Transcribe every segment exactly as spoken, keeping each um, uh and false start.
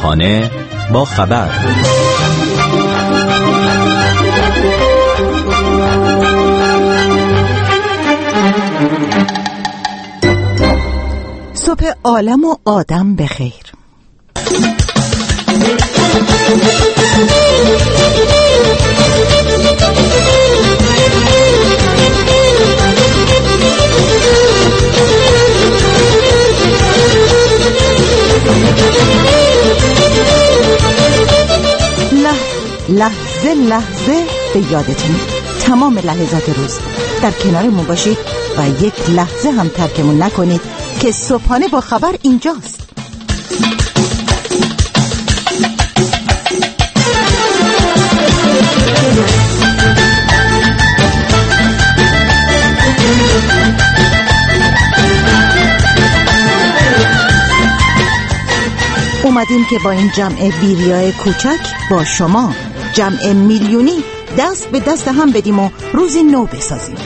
صبحانه با خبر. صبح عالم و آدم بخیر. لحظه لحظه به یادتون، تمام لحظات روز در کنارمون باشید و یک لحظه هم ترکمون نکنید که صبحانه با خبر اینجاست. اومدیم که با این جمع بیریای کوچک با شما جمع میلیونی دست به دست هم بدیم و روزی نو بسازیم.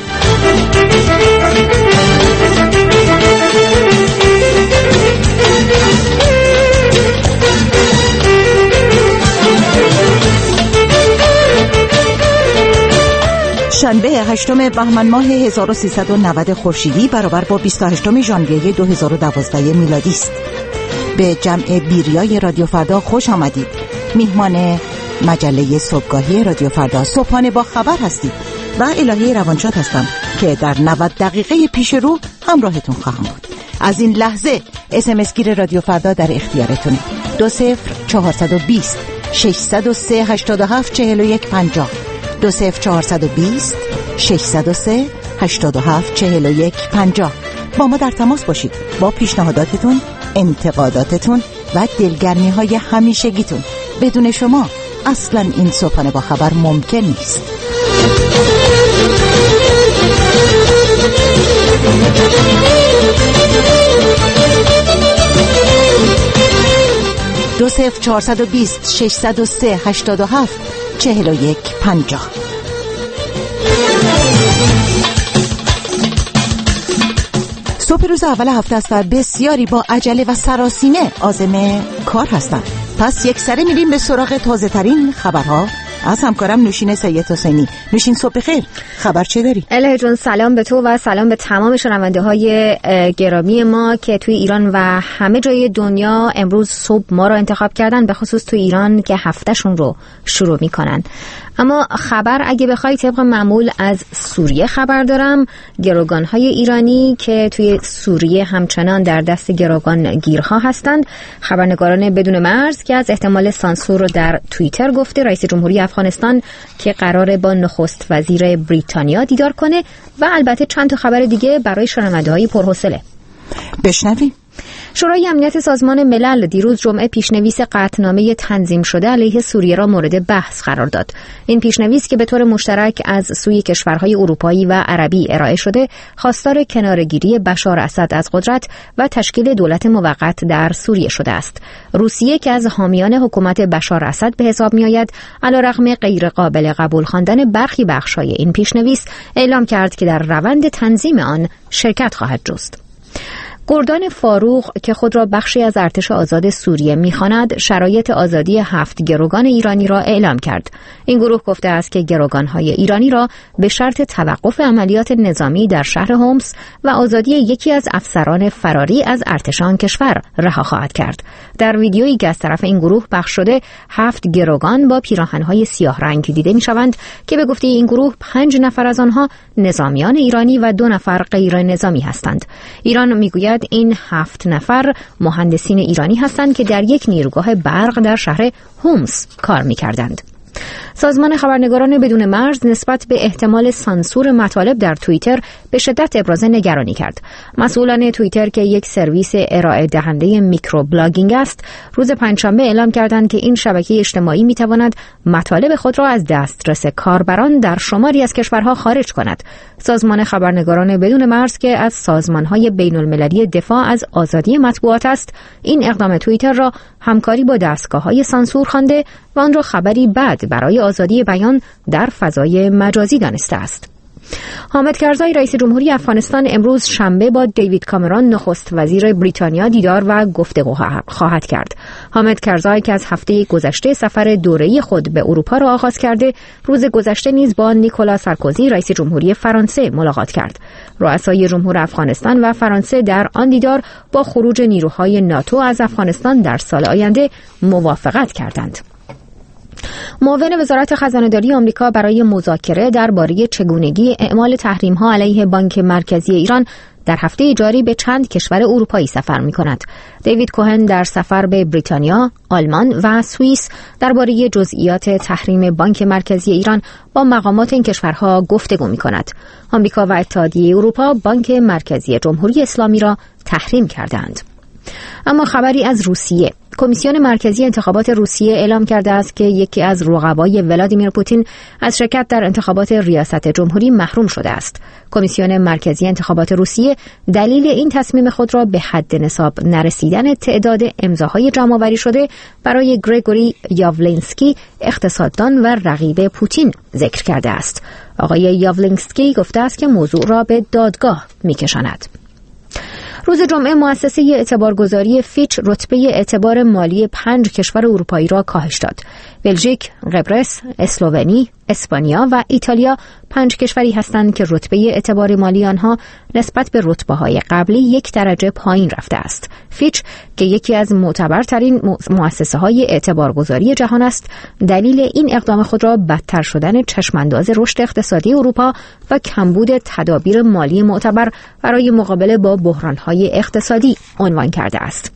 شنبه هشتم بهمن ماه هزار و سیصد و نود خورشیدی برابر با بیست و هشتم ژانویه دو هزار و دوازده میلادی است. به جمع بیریای رادیو فردا خوش آمدید. میهمان مجله صبحگاهی رادیو فردا صبحانه با خبر هستید و الهی روانشاد هستم که در نود دقیقه پیش رو همراهتون خواهم بود. از این لحظه اس ام اس گیر رادیو فردا در اختیارتونه. دو صفر چهارصد و بیست ششصد و سه هشتاد و هفت چهل و یک پنجاه دو صفر چهارصد و بیست ششصد و سه هشتاد و هفت چهل و یک پنجاه. با ما در تماس باشید با پیشنهاداتتون، انتقاداتتون و دلگرمی های همیشگیتون. بدون شما اصلا این صبحانه با خبر ممکن نیست. دو صفر چهارصد و بیست ششصد و سه هشتاد و هفت چهل و یک پنجاه. صبح روز اول هفته است و بسیاری با عجله و سراسیمه عازم کار هستند. پس یک سره میریم به سراغ تازه ترین خبرها از همکارم نوشین سید حسینی. نوشین صبح بخیر، خبر چه داری؟ الهی جون سلام به تو و سلام به تمام شنونده های گرامی ما که توی ایران و همه جای دنیا امروز صبح ما رو انتخاب کردن، به خصوص توی ایران که هفتهشون رو شروع میکنن. اما خبر اگه بخوای طبق معمول از سوریه خبر دارم. گروگان‌های ایرانی که توی سوریه همچنان در دست گروگان گیرها هستند. خبرنگاران بدون مرز که از احتمال سانسور رو در توییتر گفته. رئیس جمهوری افغانستان که قراره با نخست وزیر بریتانیا دیدار کنه و البته چند تا خبر دیگه برای شنونده‌های پرحوصله. بشنویم. شورای امنیت سازمان ملل دیروز جمعه پیشنویس قطعنامه تنظیم شده علیه سوریه را مورد بحث قرار داد. این پیشنویس که به طور مشترک از سوی کشورهای اروپایی و عربی ارائه شده، خواستار کناره‌گیری بشار اسد از قدرت و تشکیل دولت موقت در سوریه شده است. روسیه که از حامیان حکومت بشار اسد به حساب می‌آید، علیرغم غیر قابل قبول خواندن برخی بخش‌های این پیشنویس، اعلام کرد که در روند تنظیم آن شرکت خواهد جست. گردان فاروق که خود را بخشی از ارتش آزاد سوریه می‌خواند، شرایط آزادی هفت گروگان ایرانی را اعلام کرد. این گروه گفته است که گروگان‌های ایرانی را به شرط توقف عملیات نظامی در شهر هومس و آزادی یکی از افسران فراری از ارتش آن کشور رها خواهد کرد. در ویدیویی که از طرف این گروه پخش شده، هفت گروگان با پیراهن‌های سیاه رنگ دیده می‌شوند که به گفته این گروه پنج نفر از آنها نظامیان ایرانی و دو نفر غیر نظامی هستند. ایران می‌گوید این هفت نفر مهندسین ایرانی هستند که در یک نیروگاه برق در شهر هومس کار می‌کردند. سازمان خبرنگاران بدون مرز نسبت به احتمال سانسور مطالب در توییتر به شدت ابراز نگرانی کرد. مسئولان توییتر که یک سرویس ارائه دهنده میکرو بلاگینگ است، روز پنجشنبه اعلام کردند که این شبکه اجتماعی میتواند مطالب خود را از دسترس کاربران در شماری از کشورها خارج کند. سازمان خبرنگاران بدون مرز که از سازمان‌های بین‌المللی دفاع از آزادی مطبوعات است، این اقدام توییتر را همکاری با دستگاه‌های سانسور خوانده و آن را خبری بد برای آزادی بیان در فضای مجازی دانسته است. حامد کرزای رئیس جمهوری افغانستان امروز شنبه با دیوید کامرون نخست وزیر بریتانیا دیدار و گفتگو خواهد کرد. حامد کرزای که از هفته گذشته سفر دوره‌ای خود به اروپا را آغاز کرده، روز گذشته نیز با نیکولا سارکوزی رئیس جمهوری فرانسه ملاقات کرد. رؤسای جمهور افغانستان و فرانسه در آن دیدار با خروج نیروهای ناتو از افغانستان در سال آینده موافقت کردند. معاون وزارت خزانه‌داری آمریکا برای مذاکره درباره چگونگی اعمال تحریم‌ها علیه بانک مرکزی ایران در هفته جاری به چند کشور اروپایی سفر می‌کند. دیوید کوهن در سفر به بریتانیا، آلمان و سوئیس درباره جزئیات تحریم بانک مرکزی ایران با مقامات این کشورها گفتگو می‌کند. آمریکا و اتحادیه اروپا بانک مرکزی جمهوری اسلامی را تحریم کردند. اما خبری از روسیه. کمیسیون مرکزی انتخابات روسیه اعلام کرده است که یکی از رقبای ولادیمیر پوتین از شرکت در انتخابات ریاست جمهوری محروم شده است. کمیسیون مرکزی انتخابات روسیه دلیل این تصمیم خود را به حد نصاب نرسیدن تعداد امضاهای جمع‌آوری شده برای گریگوری یاولینسکی، اقتصاددان و رقیب پوتین ذکر کرده است. آقای یاولینسکی گفته است که موضوع را به دادگاه می‌کشاند. روز جمعه مؤسسه اعتبارگذاری فیچ رتبه اعتبار مالی پنج کشور اروپایی را کاهش داد. بلژیک، قبرس، اسلوونی، اسپانیا و ایتالیا پنج کشوری هستند که رتبه اعتبار مالی آنها نسبت به رتبه‌های قبلی یک درجه پایین رفته است. فیچ که یکی از معتبرترین مؤسسه‌های اعتبارگذاری جهان است، دلیل این اقدام خود را بدتر شدن چشمانداز رشد اقتصادی اروپا و کمبود تدابیر مالی معتبر برای مقابله با بحران‌های اقتصادی عنوان کرده است.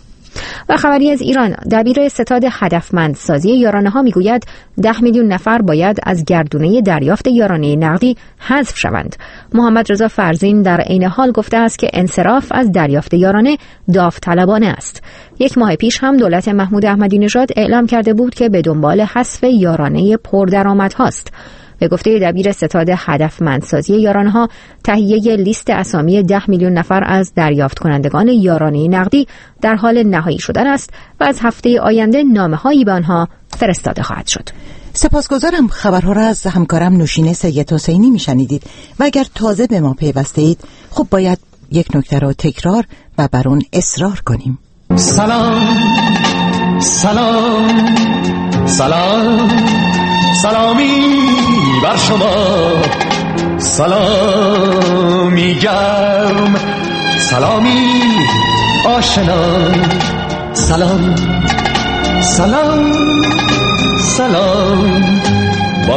و خبری از ایران. دبیر ستاد هدفمندسازی یارانه‌ها میگوید ده میلیون نفر باید از گردونه دریافت یارانه نقدی حذف شوند. محمد رضا فرزین در عین حال گفته است که انصراف از دریافت یارانه داوطلبانه است. یک ماه پیش هم دولت محمود احمدی نژاد اعلام کرده بود که به دنبال حذف یارانه پردرآمدهاست. به گفته دبیر ستاد هدفمندسازی یارانه‌ها، تهیه لیست اسامی ده میلیون نفر از دریافت کنندگان یارانه نقدی در حال نهایی شدن است و از هفته آینده نامه‌هایی به آنها فرستاده خواهد شد. سپاسگزارم. خبرها را از همکارم نوشین سید حسینی میشنیدید و اگر تازه به ما پیوسته اید، خب باید یک نکته را تکرار و بر اون اصرار کنیم. سلام سلام سلام سلامی بر شما، سلامی گرم، سلامی آشنا، سلام سلام سلام، با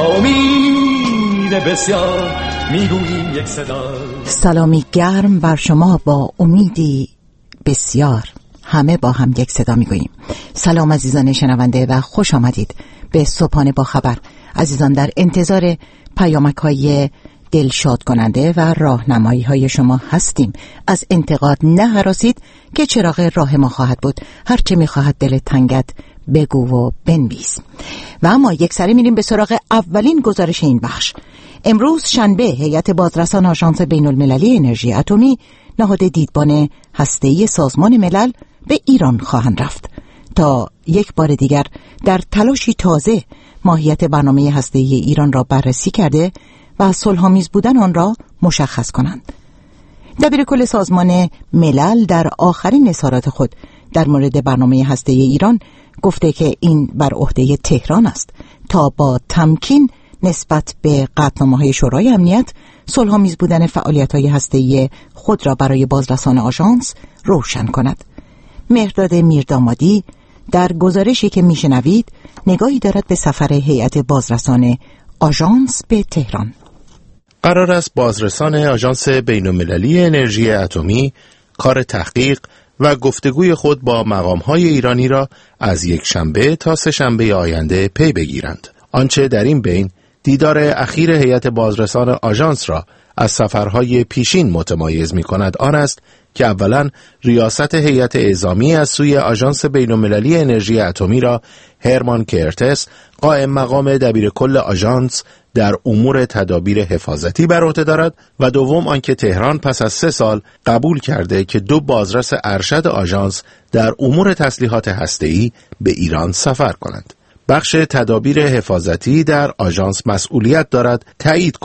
امید بسیار میگوییم یک صدا. سلامی گرم بر شما با امیدی بسیار، همه با هم یک صدا میگوییم. سلام عزیزان شنونده و خوش آمدید به صبحانه با خبر. عزیزان، در انتظار پیامک‌های دلشاد کننده و راهنمایی های شما هستیم. از انتقاد نه هراسید که چراغ راه ما خواهد بود. هر چه می‌خواهد دل تنگت بگو و بنویس. و اما یک سری میریم به سراغ اولین گزارش این بخش. امروز شنبه هیئت بازرسان آژانس بین‌المللی انرژی اتمی نهاد دیدبان هسته‌ای سازمان ملل به ایران خواهند رفت تا یک بار دیگر در تلاشی تازه ماهیت برنامه هسته‌ای ایران را بررسی کرده و صلح‌آمیز بودن آن را مشخص کنند. دبیر کل سازمان ملل در آخرین اظهارات خود در مورد برنامه هسته‌ای ایران گفته که این بر عهده تهران است تا با تمکین نسبت به قطعنامه‌های شورای امنیت صلح‌آمیز بودن فعالیت‌های هسته‌ای خود را برای بازرسان آژانس روشن کند. مهرداد میردامادی در گزارشی که میشنوید نگاهی دارد به سفر هیئت بازرسان آژانس به تهران. قرار است بازرسان آژانس بین‌المللی انرژی اتمی کار تحقیق و گفتگوی خود با مقام‌های ایرانی را از یک شنبه تا سه شنبه آینده پی بگیرند. آنچه در این بین دیدار اخیر هیئت بازرسان آژانس را از سفرهای پیشین متمایز می‌کند آن است که اولا ریاست هیئت اعزامی از سوی آژانس بین‌المللی انرژی اتمی را هرمان کرتس، قائم مقام دبیر کل آژانس در امور تدابیر حفاظتی بر عهده دارد و دوم آنکه تهران پس از سه سال قبول کرده که دو بازرس ارشد آژانس در امور تسلیحات هسته‌ای به ایران سفر کنند. بخش تدابیر حفاظتی در آژانس مسئولیت دارد تایید کند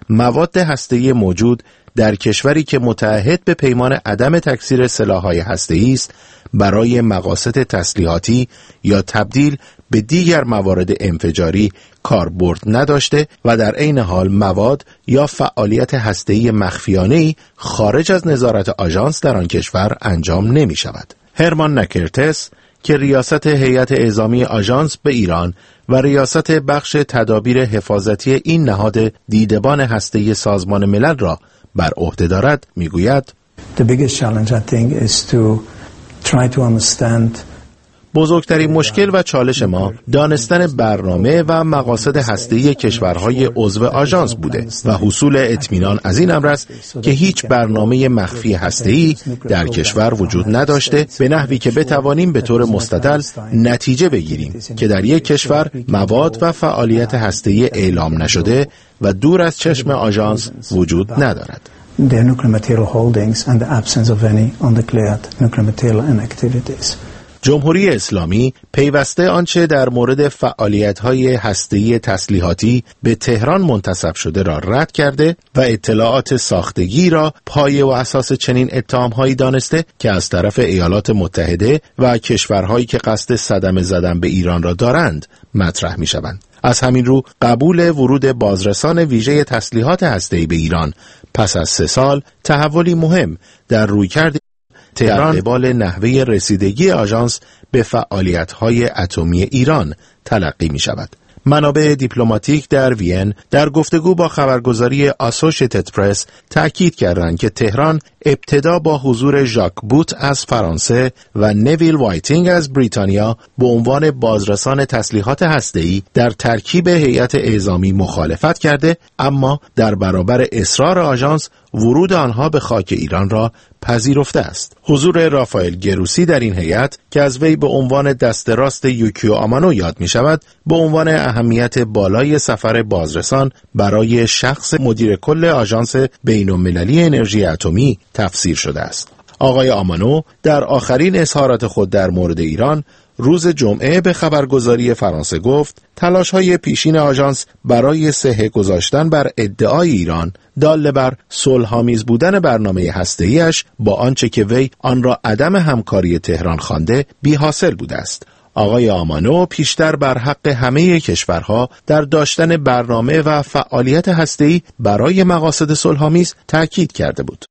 مواد هسته‌ای موجود در کشوری که متعهد به پیمان عدم تکثیر سلاح‌های هسته‌ای است برای مقاصد تسلیحاتی یا تبدیل به دیگر موارد انفجاری کاربرد نداشته و در عین حال مواد یا فعالیت هسته‌ای مخفیانه‌ای خارج از نظارت آژانس در آن کشور انجام نمی‌شود. هرمان نکرتس که ریاست هیئت اعزامی آژانس به ایران و ریاست بخش تدابیر حفاظتی این نهاد دیدبان هسته‌ای سازمان ملل را بر عهده دارد میگوید The biggest challenge I think is to try to understand بزرگترین مشکل و چالش ما دانستن برنامه و مقاصد هسته‌ای کشورهای عضو آژانس بوده و حصول اطمینان از این امر است که هیچ برنامه مخفی هسته‌ای در کشور وجود نداشته به نحوی که بتوانیم به طور مستدل نتیجه بگیریم که در یک کشور مواد و فعالیت هسته‌ای اعلام نشده و دور از چشم آژانس وجود ندارد. their nuclear material holdings and the absence of any undeclared nuclear material and activities. جمهوری اسلامی پیوسته آنچه در مورد فعالیت‌های هسته‌ای تسلیحاتی به تهران منتسب شده را رد کرده و اطلاعات ساختگی را پایه و اساس چنین اتهام‌هایی دانسته که از طرف ایالات متحده و کشورهایی که قصد صدمه زدن به ایران را دارند مطرح می‌شوند. از همین رو قبول ورود بازرسان ویژه تسلیحات هسته‌ای به ایران پس از سه سال تحولی مهم در رویکرد تهران قبال نحوه رسیدگی آژانس به فعالیت‌های اتمی ایران تلقی می‌شود. منابع دیپلماتیک در وین در گفتگو با خبرگزاری آسوشیتد پرس تأکید کردند که تهران ابتدا با حضور ژاک بوت از فرانسه و نویل وایتینگ از بریتانیا به عنوان بازرسان تسلیحات هسته‌ای در ترکیب هیئت اعزامی مخالفت کرده، اما در برابر اصرار آژانس ورود آنها به خاک ایران را پذیرفته است. حضور رافائل گروسی در این هیئت که از وی به عنوان دست راست یوکیو آمانو یاد می شود، به عنوان اهمیت بالای سفر بازرسان برای شخص مدیر کل آژانس بین‌المللی انرژی اتمی تفسیر شده است. آقای آمانو در آخرین اظهارات خود در مورد ایران روز جمعه به خبرگزاری فرانسه گفت تلاش‌های پیشین آژانس برای صحه گذاشتن بر ادعای ایران دال بر صلح‌آمیز بودن برنامه هسته‌ایش با آنچه که وی آن را عدم همکاری تهران خوانده بی حاصل بوده است. آقای آمانو پیشتر بر حق همه کشورها در داشتن برنامه و فعالیت هسته‌ای برای مقاصد صلح‌آمیز تأکید کرده بود.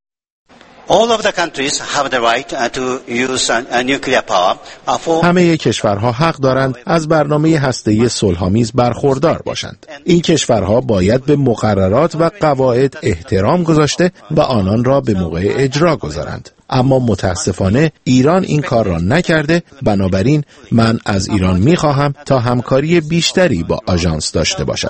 همه کشورها حق دارند از برنامه هسته‌ای صلح‌آمیز برخوردار باشند. این کشورها باید به مقررات و قواعد احترام گذاشته و آنان را به موقع اجرا گذارند. اما متاسفانه ایران این کار را نکرده، بنابراین من از ایران می‌خواهم تا همکاری بیشتری با آژانس داشته باشد.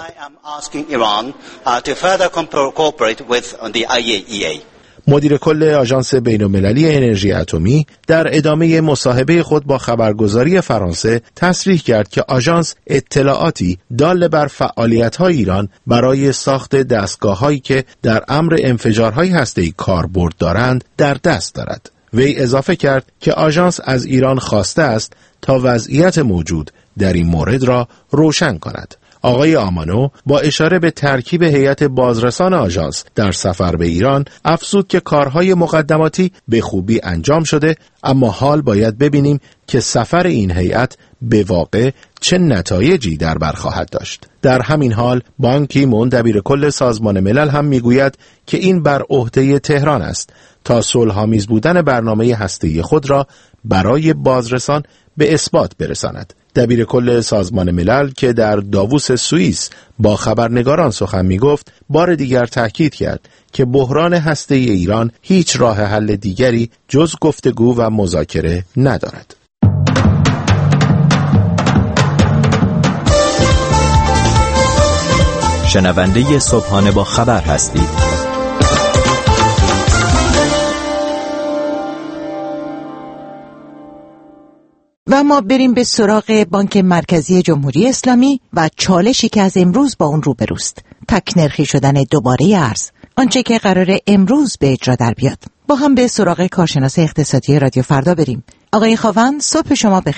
مدیر کل آژانس بین‌المللی انرژی اتمی در ادامه مصاحبه خود با خبرگزاری فرانسه تصریح کرد که آژانس اطلاعاتی دال بر فعالیت‌های ایران برای ساخت دستگاه‌هایی که در امر انفجارهای هسته‌ای کاربرد دارند در دست دارد. وی اضافه کرد که آژانس از ایران خواسته است تا وضعیت موجود در این مورد را روشن کند. آقای آمانو با اشاره به ترکیب هیئت بازرسان آژانس در سفر به ایران افزود که کارهای مقدماتی به خوبی انجام شده، اما حال باید ببینیم که سفر این هیئت به واقع چه نتایجی در بر خواهد داشت. در همین حال بان کی مون دبیر کل سازمان ملل هم میگوید که این بر عهده تهران است تا صلح‌آمیز بودن برنامه هسته‌ای خود را برای بازرسان به اثبات برساند. دبیر کل سازمان ملل که در داووس سوئیس با خبرنگاران سخن می گفت بار دیگر تأکید کرد که بحران هسته‌ای ایران هیچ راه حل دیگری جز گفتگو و مذاکره ندارد. شنونده صبحانه با خبر هستید. و ما بریم به سراغ بانک مرکزی جمهوری اسلامی و چالشی که از امروز با اون روبروست، تک نرخی شدن دوباره ارز، آنچه که قراره امروز به اجرا در بیاد. با هم به سراغ کارشناس اقتصادی رادیو فردا بریم. آقای خاوند، صبح شما بخیر.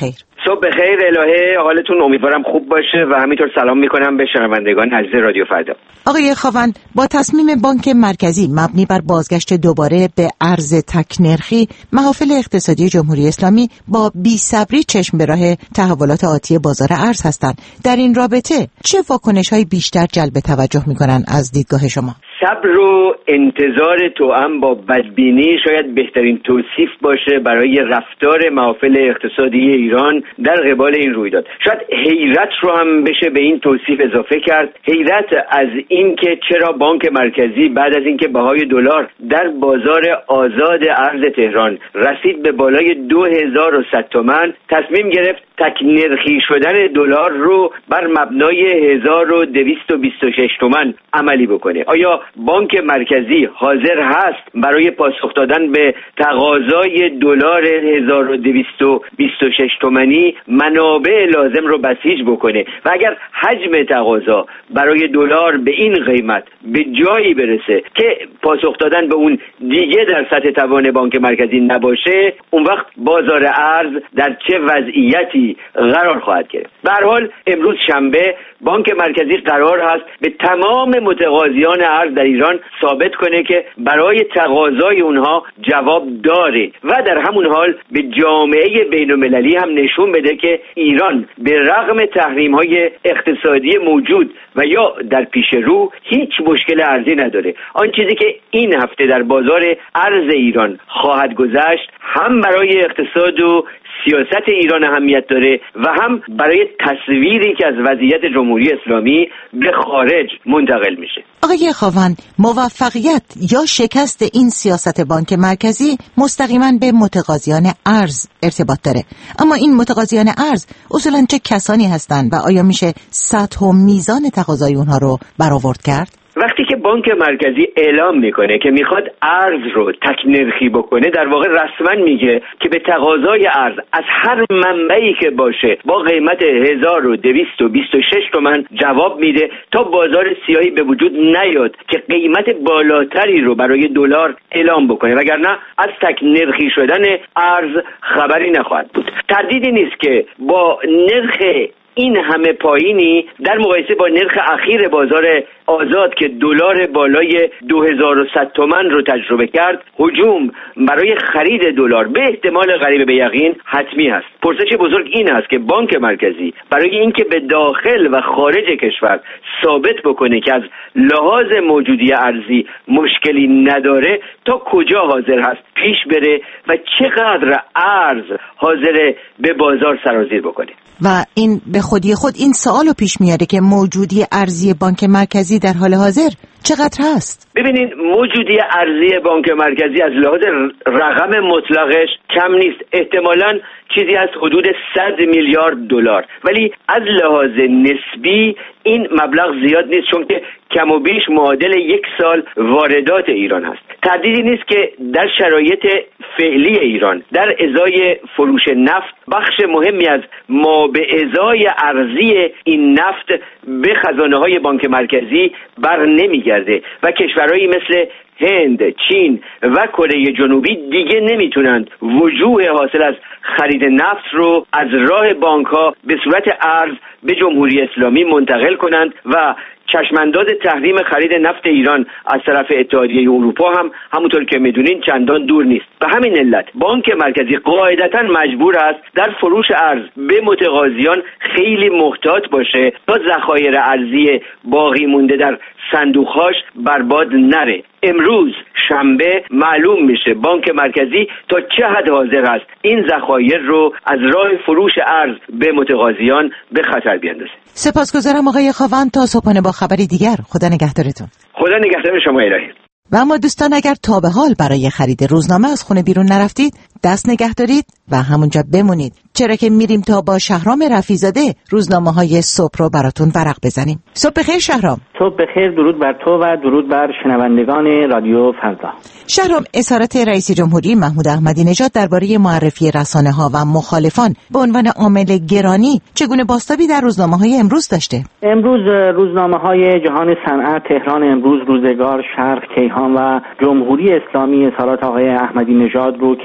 صبح بخیر الهه، حالتون امیدوارم خوب باشه و همینطور سلام میکنم به شنوندگان عزیز رادیو فردا. آقای خاون، با تصمیم بانک مرکزی مبنی بر بازگشت دوباره به ارز تک نرخی، محافل اقتصادی جمهوری اسلامی با بی‌صبری چشم به راه تحولات آتی بازار ارز هستند. در این رابطه چه واکنش‌های بیشتر جلب توجه می‌کنند از دیدگاه شما؟ صبر و انتظار توأم با بدبینی شاید بهترین توصیف باشه برای رفتار محافل اقتصادی ایران در قبال این رویداد. شاید حیرت رو هم بشه به این توصیف اضافه کرد، حیرت از این که چرا بانک مرکزی بعد از اینکه بهای دلار در بازار آزاد ارز تهران رسید به بالای دو هزار و صد تومان تصمیم گرفت تک نرخی شدن دلار رو بر مبنای هزار و دویست و بیست و شش تومان عملی بکنه. آیا بانک مرکزی حاضر هست برای پاسخ دادن به تقاضای دلار هزار و دویست و بیست و شش تومانی منابع لازم رو بسیج بکنه؟ و اگر حجم تقاضا برای دلار به این قیمت به جایی برسه که پاسخ دادن به اون دیگه در سطح توان بانک مرکزی نباشه، اون وقت بازار ارز در چه وضعیتی قرار خواهد گرفت؟ به هر حال امروز شنبه بانک مرکزی قرار هست به تمام متقاضیان ارز در ایران ثابت کنه که برای تقاضای اونها جواب داره و در همون حال به جامعه بین‌المللی هم نشون بده که ایران به رغم تحریم‌های اقتصادی موجود و یا در پیش رو هیچ مشکل ارزی نداره. آن چیزی که این هفته در بازار ارز ایران خواهد گذشت هم برای اقتصاد و سیاست ایران اهمیت داره و هم برای تصویری که از وضعیت جمهوری اسلامی به خارج منتقل میشه. آقای خاون، موفقیت یا شکست این سیاست بانک مرکزی مستقیما به متقاضیان ارز ارتباط داره، اما این متقاضیان ارز اصولاً چه کسانی هستند و آیا میشه سطح و میزان تقاضای اونها رو برآورد کرد؟ وقتی که بانک مرکزی اعلام میکنه که میخواد ارز رو تک نرخی بکنه، در واقع رسما میگه که به تقاضای ارز از هر منبعی که باشه با قیمت هزار و دویست و بیست و شش تومان جواب میده تا بازار سیاهی به وجود نیاد که قیمت بالاتری رو برای دلار اعلام بکنه، وگرنه از تک نرخی شدن ارز خبری نخواهد بود. تردیدی نیست که با نرخ این همه پایینی در مقایسه با نرخ اخیر بازار آزاد که دلار بالای دو هزار و صد تومان رو تجربه کرد، هجوم برای خرید دلار به احتمال قریب به یقین حتمی است. پرسش بزرگ این است که بانک مرکزی برای اینکه به داخل و خارج کشور ثابت بکنه که از لحاظ موجودی ارزی مشکلی نداره، تا کجا حاضر هست پیش بره و چقدر ارز حاضر به بازار سرازیر بکنه. و این به خودی خود این سوالو پیش میاره که موجودی ارزی بانک مرکزی در حال حاضر چقدر هست؟ ببینید، موجودی ارزی بانک مرکزی از لحاظ رقم مطلقش کم نیست، احتمالاً چیزی از حدود صد میلیارد دلار، ولی از لحاظ نسبی این مبلغ زیاد نیست، چون که کم و بیش معادل یک سال واردات ایران هست. تردیدی نیست که در شرایط فعلی ایران در ازای فروش نفت، بخش مهمی از ما به ازای ارزی این نفت به خزانه های بانک مرکزی بر نمیگرده و کشورهایی مثل هند، چین و کره جنوبی دیگه نمیتونند وجوه حاصل از خرید نفت رو از راه بانک ها به صورت ارز به جمهوری اسلامی منتقل کنند و چشمانداز تحریم خرید نفت ایران از طرف اتحادیه اروپا هم همونطور که میدونین چندان دور نیست. به همین علت بانک مرکزی قاعدتاً مجبور است در فروش ارز به متقاضیان خیلی محتاط باشه تا ذخایر ارزی باقی مونده در صندوقهاش برباد نره. امروز شنبه معلوم میشه بانک مرکزی تا چه حد حاضر است این ذخایر رو از راه فروش ارز به متقاضیان به خطر بیاندازه. سپاسگزارم آقای خاون، تا صبحانه با خبری دیگر. خدا نگهدارتون. خدا نگهدار شما الهی. و اما دوستان، اگر تا به حال برای خرید روزنامه از خونه بیرون نرفتید، دست نگه دارید و همونجا بمونید، چرا که میریم تا با شهرام رفیزاده روزنامه‌های صبح رو براتون ورق بزنیم. صبح بخیر شهرام. صبح بخیر، درود بر تو و درود بر شنوندگان رادیو فردا. شهرام، اصرار رئیس جمهوری محمود احمدی نژاد درباره معرفی رسانه‌ها و مخالفان به عنوان عامل گرانی چگونه بازتابی در روزنامه‌های امروز داشته؟ امروز روزنامه‌های جهان صنعت، تهران امروز، روزگار، شرق، کیهان و جمهوری اسلامی اظهارات آقای احمدی نژاد رو که روز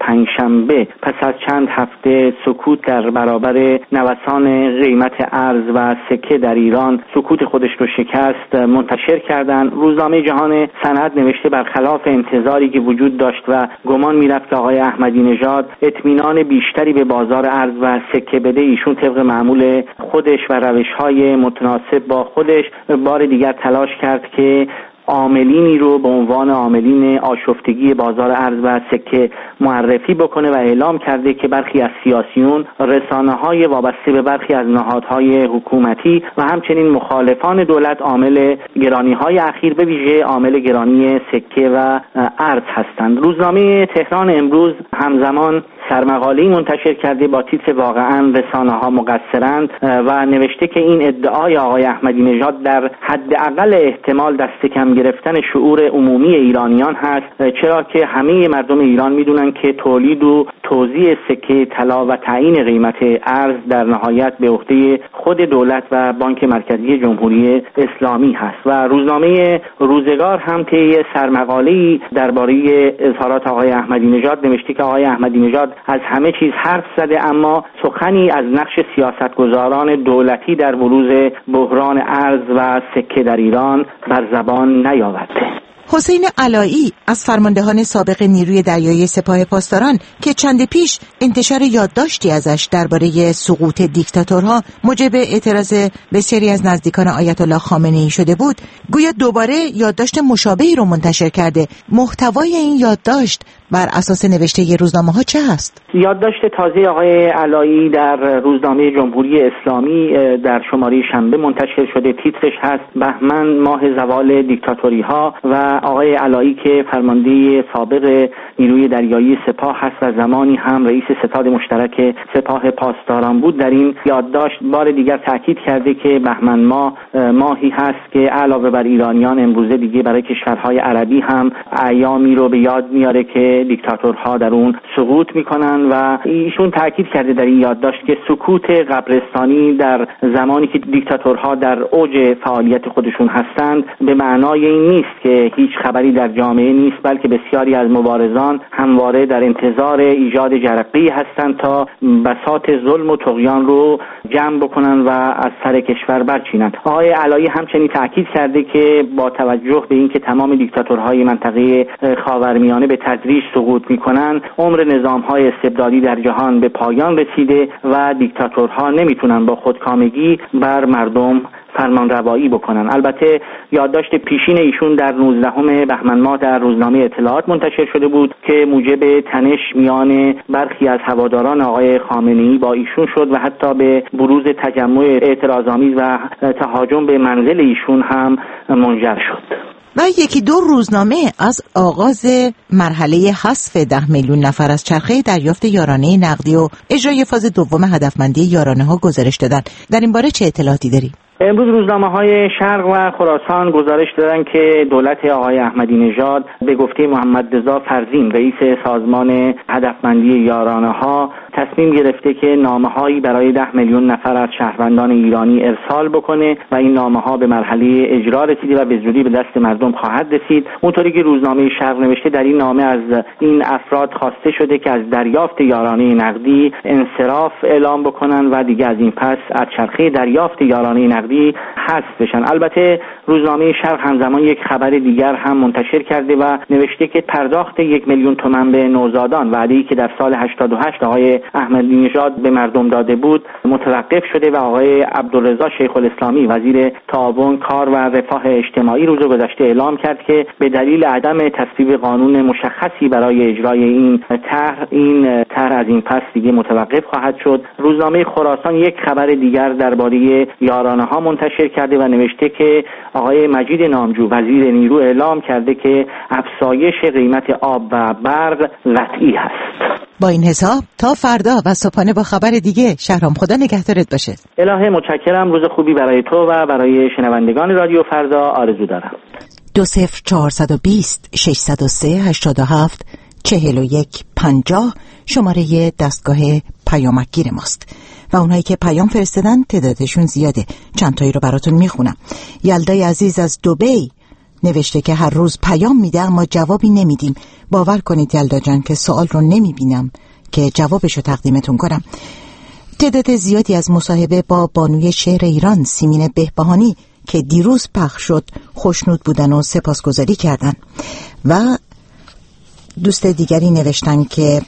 پنجشنبه پس از چند هفته سکوت در برابر نوسان قیمت ارز و سکه در ایران سکوت خودش رو شکست منتشر کردن. روزنامه جهان صنعت نوشته برخلاف انتظاری که وجود داشت و گمان می‌رفت که آقای احمدی نژاد اطمینان بیشتری به بازار ارز و سکه بده، ایشون طبق معمول خودش و روش‌های متناسب با خودش بار دیگر تلاش کرد که عاملینی رو به عنوان عاملین آشفتگی بازار ارز و سکه معرفی بکنه و اعلام کرده که برخی از سیاسیون، رسانه‌های وابسته به برخی از نهادهای حکومتی و همچنین مخالفان دولت عامل گرانی‌های اخیر به ویژه عامل گرانی سکه و ارز هستند. روزنامه تهران امروز همزمان سرمقاله‌ای منتشر کرده با تیتر واقعاً رسانه‌ها مقصرند و نوشته که این ادعای آقای احمدی نژاد در حداقل احتمال دست کم گرفتن شعور عمومی ایرانیان هست، چرا که همه مردم ایران میدونن که تولید و توزیع سکه طلا و تعیین قیمت ارز در نهایت به عهده خود دولت و بانک مرکزی جمهوری اسلامی هست. و روزنامه روزگار هم طی سرمقاله‌ای درباره اظهارات آقای احمدی نژاد نوشته که آقای احمدی نژاد از همه چیز حرف زده اما سخنی از نقش سیاستگزاران دولتی در بروز بحران ارز و سکه در ایران بر زبان نیاورده. حسین علایی از فرماندهان سابق نیروی دریایی سپاه پاسداران که چند پیش انتشار یادداشتی ازش درباره سقوط دیکتاتورها موجب اعتراض بسیاری از نزدیکان آیت الله خامنه‌ای شده بود، گویا دوباره یادداشت مشابهی رو منتشر کرده. محتوای این یادداشت بر اساس نوشته ی روزنامه‌ها چه هست؟ یادداشت تازه آقای علایی در روزنامه جمهوری اسلامی در شماره شنبه منتشر شده. تیترش هست بهمن ماه زوال دیکتاتوری‌ها و آقای علایی که فرمانده سابق نیروی دریایی سپاه هست و زمانی هم رئیس ستاد مشترک سپاه پاسداران بود، در این یادداشت بار دیگر تاکید کرده که بهمن ماه ماهی هست که علاوه بر ایرانیان امروزه دیگه برای کشورهای عربی هم ایامی رو به یاد میاره که دیکتاتورها در اون سقوط میکنن و ایشون تاکید کرده در این یادداشت که سکوت قبرستانی در زمانی که دیکتاتورها در اوج فعالیت خودشون هستند به معنای این نیست که هیچ خبری در جامعه نیست، بلکه بسیاری از مبارزان همواره در انتظار ایجاد جرقه‌ای هستند تا بساط ظلم و طغیان رو جمع بکنن و از سر کشور برچینند. آقای علایی همچنین تاکید کرده که با توجه به اینکه تمام دیکتاتورهای منطقه خاورمیانه به تدریج سقوط میکنن، عمر نظامهای استبدادی در جهان به پایان رسیده و دیکتاتورها نمیتونن با خودکامگی بر مردم فرمان روایی بکنن. البته یادداشت پیشین ایشون در نوزدهم بهمن ماه در روزنامه اطلاعات منتشر شده بود که موجب تنش میان برخی از هواداران آقای خامنه‌ای با ایشون شد و حتی به بروز تجمع اعتراض‌آمیز و تهاجم به منزل ایشون هم منجر شد. و یکی دو روزنامه از آغاز مرحله حذف ده میلیون نفر از چرخه دریافت یارانه نقدی و اجرای فاز دوم هدفمندی یارانه ها گزارش دادن. در این باره چه اطلاعاتی داری؟ امروز روزنامه‌های شرق و خراسان گزارش دادن که دولت آقای احمدی نژاد به گفته محمد رضا فرزین رئیس سازمان هدفمندی یارانه‌ها تصمیم گرفته که نامه‌هایی برای ده میلیون نفر از شهروندان ایرانی ارسال بکنه و این نامه‌ها به مرحله اجرا رسیده و به زودی به دست مردم خواهد رسید. اونطوری که روزنامه شرق نوشته در این نامه از این افراد خواسته شده که از دریافت یارانه نقدی انصراف اعلام بکنن و دیگه از این پس از چرخه دریافت یارانه نقدی حذف بشن. البته روزنامه شرق همزمان یک خبر دیگر هم منتشر کرده و نوشته که پرداخت یک میلیون تومان به نوزادان، وعده‌ای که در سال هشتاد و هشت آقای احمدی نژاد به مردم داده بود، متوقف شده و آقای عبدالرضا شیخ الاسلامی وزیر تعاون، کار و رفاه اجتماعی روز گذشته اعلام کرد که به دلیل عدم تصویب قانون مشخصی برای اجرای این طرح این طرح از این پس دیگه متوقف خواهد شد. روزنامه خراسان یک خبر دیگر درباره یارانه‌ها منتشر کرده و نوشته که آقای مجید نامجو وزیر نیرو اعلام کرده که افزایش قیمت آب و برق قطعی هست. با این حساب تا فردا و صبحانه با خبر دیگه. شهرام خدا نگهدارت باشه. الهه متشکرم. روز خوبی برای تو و برای شنوندگان رادیو فردا آرزو دارم. دو صفر چهارصد و بیست ششصد و سه هشتاد و هفت چهل و یک پنجاه شماره دستگاه پیامکگیر ماست و اونهایی که پیام فرستادن تعدادشون زیاده. چند تایی رو براتون میخونم. یلدای عزیز از دبی نوشته که هر روز پیام میده اما جوابی نمیدیم. باور کنید یلدا جان که سوال رو نمیبینم که جوابشو تقدیمتون کنم. تعداد زیادی از مصاحبه با بانوی شعر ایران سیمین بهبهانی که دیروز پخش شد خوشنود بودن و سپاسگزاری کردن. و دوست دیگری نوشتن که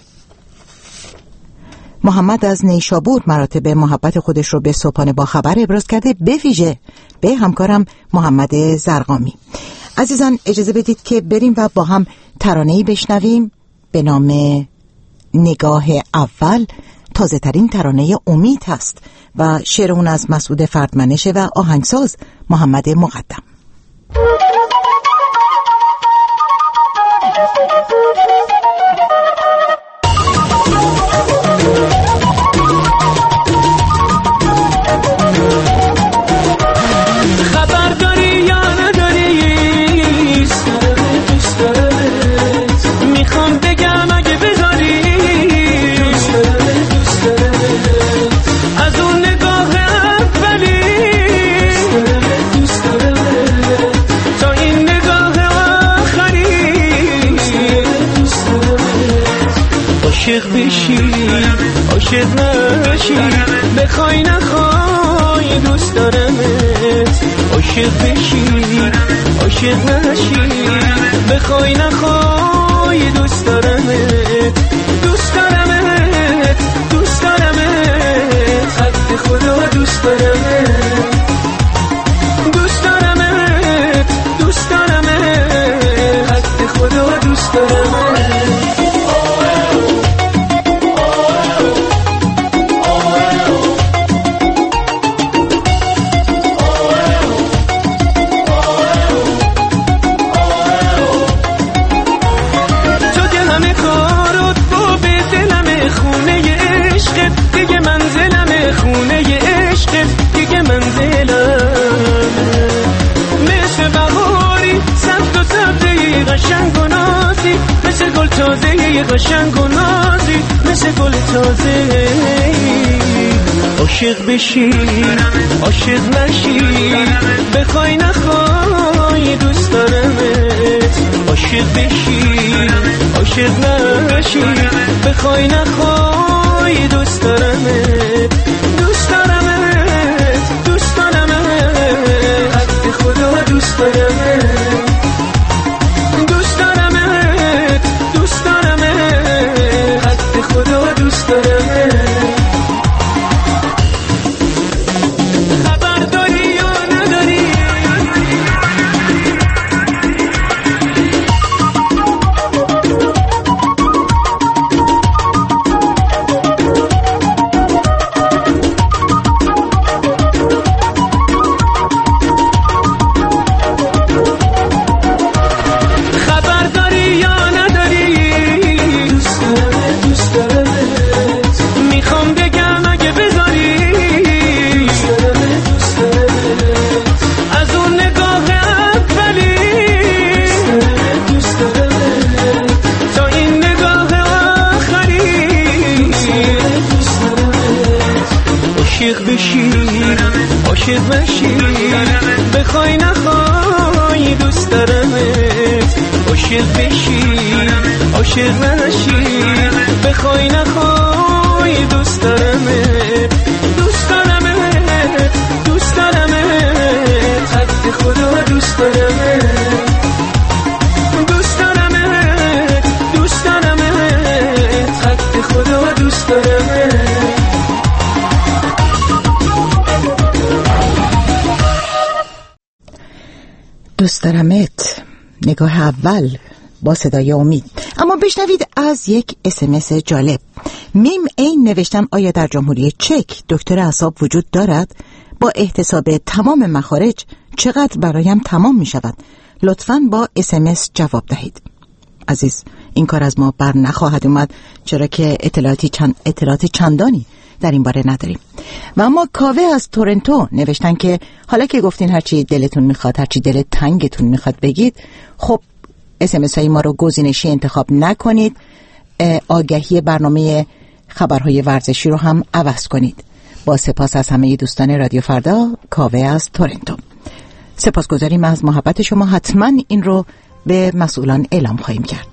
محمد از نیشابور مراتب محبت خودش رو به صبحانه با خبر ابراز کرده، به ویژه به همکارم محمد زرقامی. عزیزان اجازه بدید که بریم و با هم ترانه‌ای بشنویم به نام نگاه اول. تازه ترین ترانه امید هست و شعر اون از مسعود فردمنشه و آهنگساز محمد مقدم. عاشق بشی عاشق نشی بخوای نخوای دوست دارمت. عاشق بشی عاشق نشی بخوای نخوای دوست دارمت. دوست دارمت دوست دارمت حد خدا دوست دارمت. دوست دارمت دوست دارمت حد خدا دوست دارمت. قشنگ و نازی مثل گل تازه. عاشق بشی عاشق نشی بخوای نخوای دوست دارمت. عاشق بشی عاشق نشی بخوای نخوای دوست دارمت. دوست دارمت دوست دارمت حد خدا دوست دارمت. خدا دوست دارم. خبر داری یا نداری؟ خبر داری یا نداری؟ دوست دارم دوست دارم میخوام بگم اگه بذاری. دوست دارم دوست دارم از اون نگاه اولی. دوست دارم دوست دارم تا این نگاه آخری. دوست دارم عاشق بشی عاشق نشی بخوای نخوای دوست دارمت. عاشق بشی عاشق نشی بخوای نخوای دوست دارمت. دوست دارمت دوست دارمت حد خدا دوست دارمت. دوست دارمت دوست دارمت حد خدا دوست دارمت. دوست دارمت نگاه اول با صدای امید. اما بشنوید از یک اسمس جالب. میم این نوشتن آیا در جمهوری چک دکتر اعصاب وجود دارد؟ با احتساب تمام مخارج چقدر برایم تمام می شود؟ لطفاً با اسمس جواب دهید. عزیز این کار از ما بر نخواهد اومد چرا که اطلاعاتی چند اطلاعات چندانی در این باره نداریم. و اما کاوه از تورنتو نوشتن که حالا که گفتین هرچی دلتون میخواد هرچی دل تنگتون میخواد بگید، خب اسمس های ما رو گزینشی انتخاب نکنید، آگهی برنامه خبرهای ورزشی رو هم عوض کنید. با سپاس از همه دوستان رادیو فردا. کاوه از تورنتو. سپاسگزاریم از محبت شما. حتما این رو به مسئولان اعلام خواهیم کرد.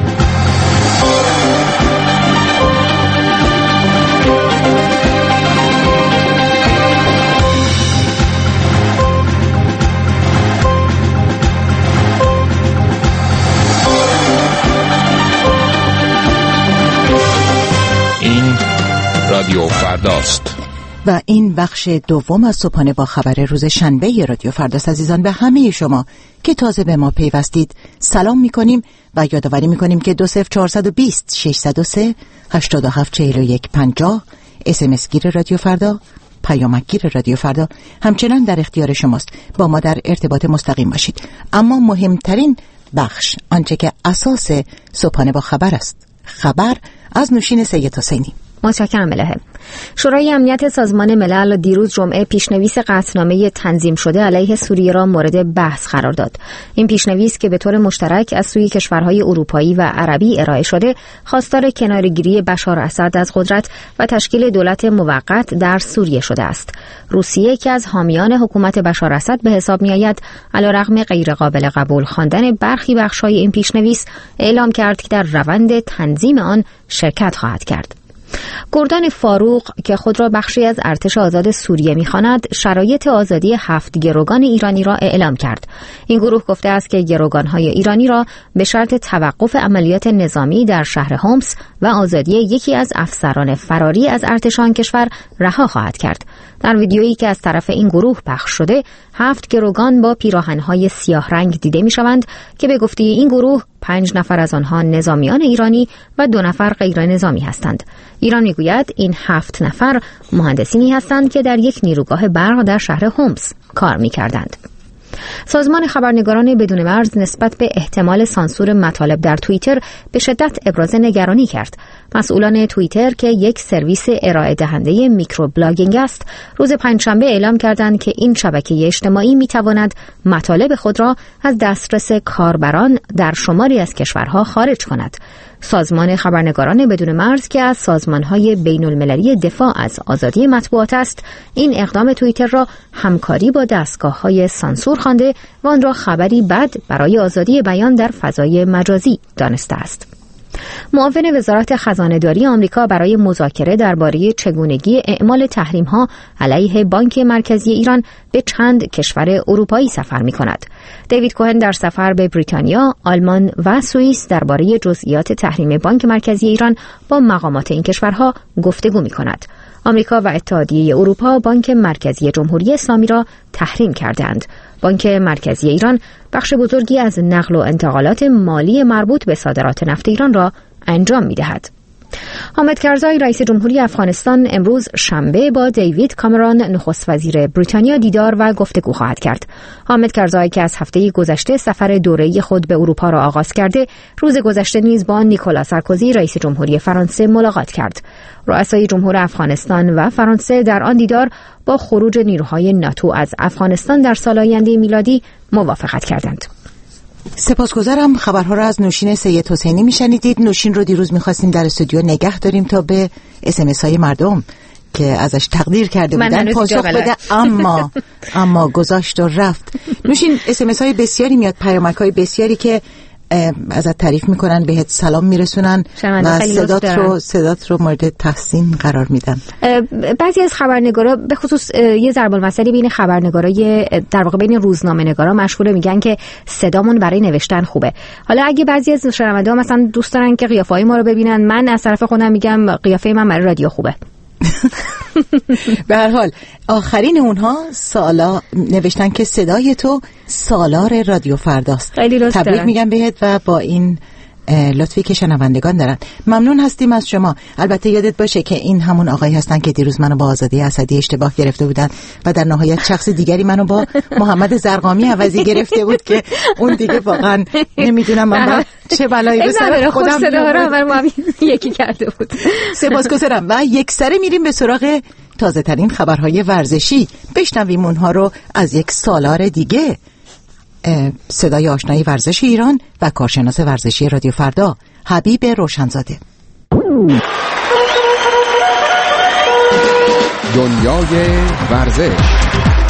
این رادیو فرداست و این بخش دوم از صبحانه با خبر روز شنبه رادیو فرداست. عزیزان، به همه شما که تازه به ما پیوستید سلام میکنیم و یادآوری میکنیم که دو صفر چهارصد و بیست ششصد و سه هشتاد و هفت چهل و یک پنجاه اس ام اس گیر رادیو فردا، پیامک گیر رادیو فردا همچنان در اختیار شماست. با ما در ارتباط مستقیم باشید. اما مهمترین بخش، آنچه که اساس صبحانه با خبر است، خبر از نوشین سید حسینی. متشکرم ملحه. شورای امنیت سازمان ملل دیروز جمعه پیشنویس قطعنامه تنظیم شده علیه سوریه را مورد بحث قرار داد. این پیشنویس که به طور مشترک از سوی کشورهای اروپایی و عربی ارائه شده، خواستار کناره‌گیری بشار اسد از قدرت و تشکیل دولت موقت در سوریه شده است. روسیه که از حامیان حکومت بشار اسد به حساب می‌آید، علیرغم غیرقابل قبول خواندن برخی بخش‌های این پیشنویس، اعلام کرد که در روند تنظیم آن شرکت خواهد کرد. گردان فاروق که خود را بخشی از ارتش آزاد سوریه می‌خواند، شرایط آزادی هفت گروگان ایرانی را اعلام کرد. این گروه گفته است که گروگان‌های ایرانی را به شرط توقف عملیات نظامی در شهر هومس و آزادی یکی از افسران فراری از ارتش آن کشور رها خواهد کرد. در ویدیویی که از طرف این گروه پخش شده، هفت گروگان با پیراهن‌های سیاه رنگ دیده می‌شوند که به گفته این گروه پنج نفر از آنها نظامیان ایرانی و دو نفر غیر نظامی هستند. ایران میگوید این هفت نفر مهندسینی هستند که در یک نیروگاه برق در شهر هومس کار می‌کردند. سازمان خبرنگاران بدون مرز نسبت به احتمال سانسور مطالب در توییتر به شدت ابراز نگرانی کرد. مسئولان توییتر که یک سرویس ارائه دهنده میکرو بلاگینگ است، روز پنجشنبه اعلام کردند که این شبکه اجتماعی میتواند مطالب خود را از دسترس کاربران در شماری از کشورها خارج کند. سازمان خبرنگاران بدون مرز که از سازمان‌های بین‌المللی دفاع از آزادی مطبوعات است، این اقدام توییتر را همکاری با دستگاه‌های سانسور خوانده و آن را خبری بد برای آزادی بیان در فضای مجازی دانسته است. معاون وزارت خزانه‌داری آمریکا برای مذاکره درباره چگونگی اعمال تحریم‌ها علیه بانک مرکزی ایران به چند کشور اروپایی سفر می‌کند. دیوید کوهن در سفر به بریتانیا، آلمان و سوئیس درباره جزئیات تحریم بانک مرکزی ایران با مقامات این کشورها گفتگو می‌کند. آمریکا و اتحادیه اروپا بانک مرکزی جمهوری اسلامی را تحریم کردند. بانک مرکزی ایران بخش بزرگی از نقل و انتقالات مالی مربوط به صادرات نفت ایران را انجام می‌دهد. حامد کرزای رئیس جمهوری افغانستان امروز شنبه با دیوید کامرون نخست وزیر بریتانیا دیدار و گفتگو خواهد کرد. حامد کرزای که از هفته گذشته سفر دوره‌ای خود به اروپا را آغاز کرده، روز گذشته نیز با نیکولا سارکوزی رئیس جمهوری فرانسه ملاقات کرد. رؤسای جمهور افغانستان و فرانسه در آن دیدار با خروج نیروهای ناتو از افغانستان در سال آینده میلادی موافقت کردند. سپاسگزارم. خبرها را از نوشین سید حسینی میشنیدید. نوشین رو دیروز میخواستیم در استودیو نگه داریم تا به اس ام اس های مردم که ازش تقدیر کرده بودن پاسخ بده، اما اما گذاشت و رفت. نوشین، اس ام اس های بسیاری میاد، پیامک های بسیاری که ازت تعریف میکنن، بهت سلام میرسونن و صدات رو صدات رو مورد تحسین قرار میدن. بعضی از خبرنگارا به خصوص یه ضرب المثلی بین خبرنگارای در واقع بین روزنامه‌نگارا مشهوره، میگن که صدامون برای نوشتن خوبه. حالا اگه بعضی از شنونده‌ها مثلا دوست دارن که قیافه‌های ما رو ببینن، من از طرف خودم میگم قیافه من برای رادیو خوبه. به هر حال آخرین اونها سالا نوشتن که صدای تو سالار رادیو فرداست. تبریک میگم بهت و با این لطفی که شنوندگان دارن ممنون هستیم از شما. البته یادت باشه که این همون آقایی هستن که دیروز منو با آزادی اسدی اشتباه گرفته بودن و در نهایت شخص دیگری منو با محمد زرقامی عوضی گرفته بود که اون دیگه واقعا نمیدونم من چه بلایی به سر خودم صدا رو من یکی کرده بود. سپاسگزارم و یک سره میریم به سراغ تازه ترین خبرهای ورزشی. بشنویم اونها رو از یک سالار دیگه، صدای آشنای ورزش ایران و کارشناس ورزشی رادیو فردا، حبیب روشنزاده. دنیای ورزش.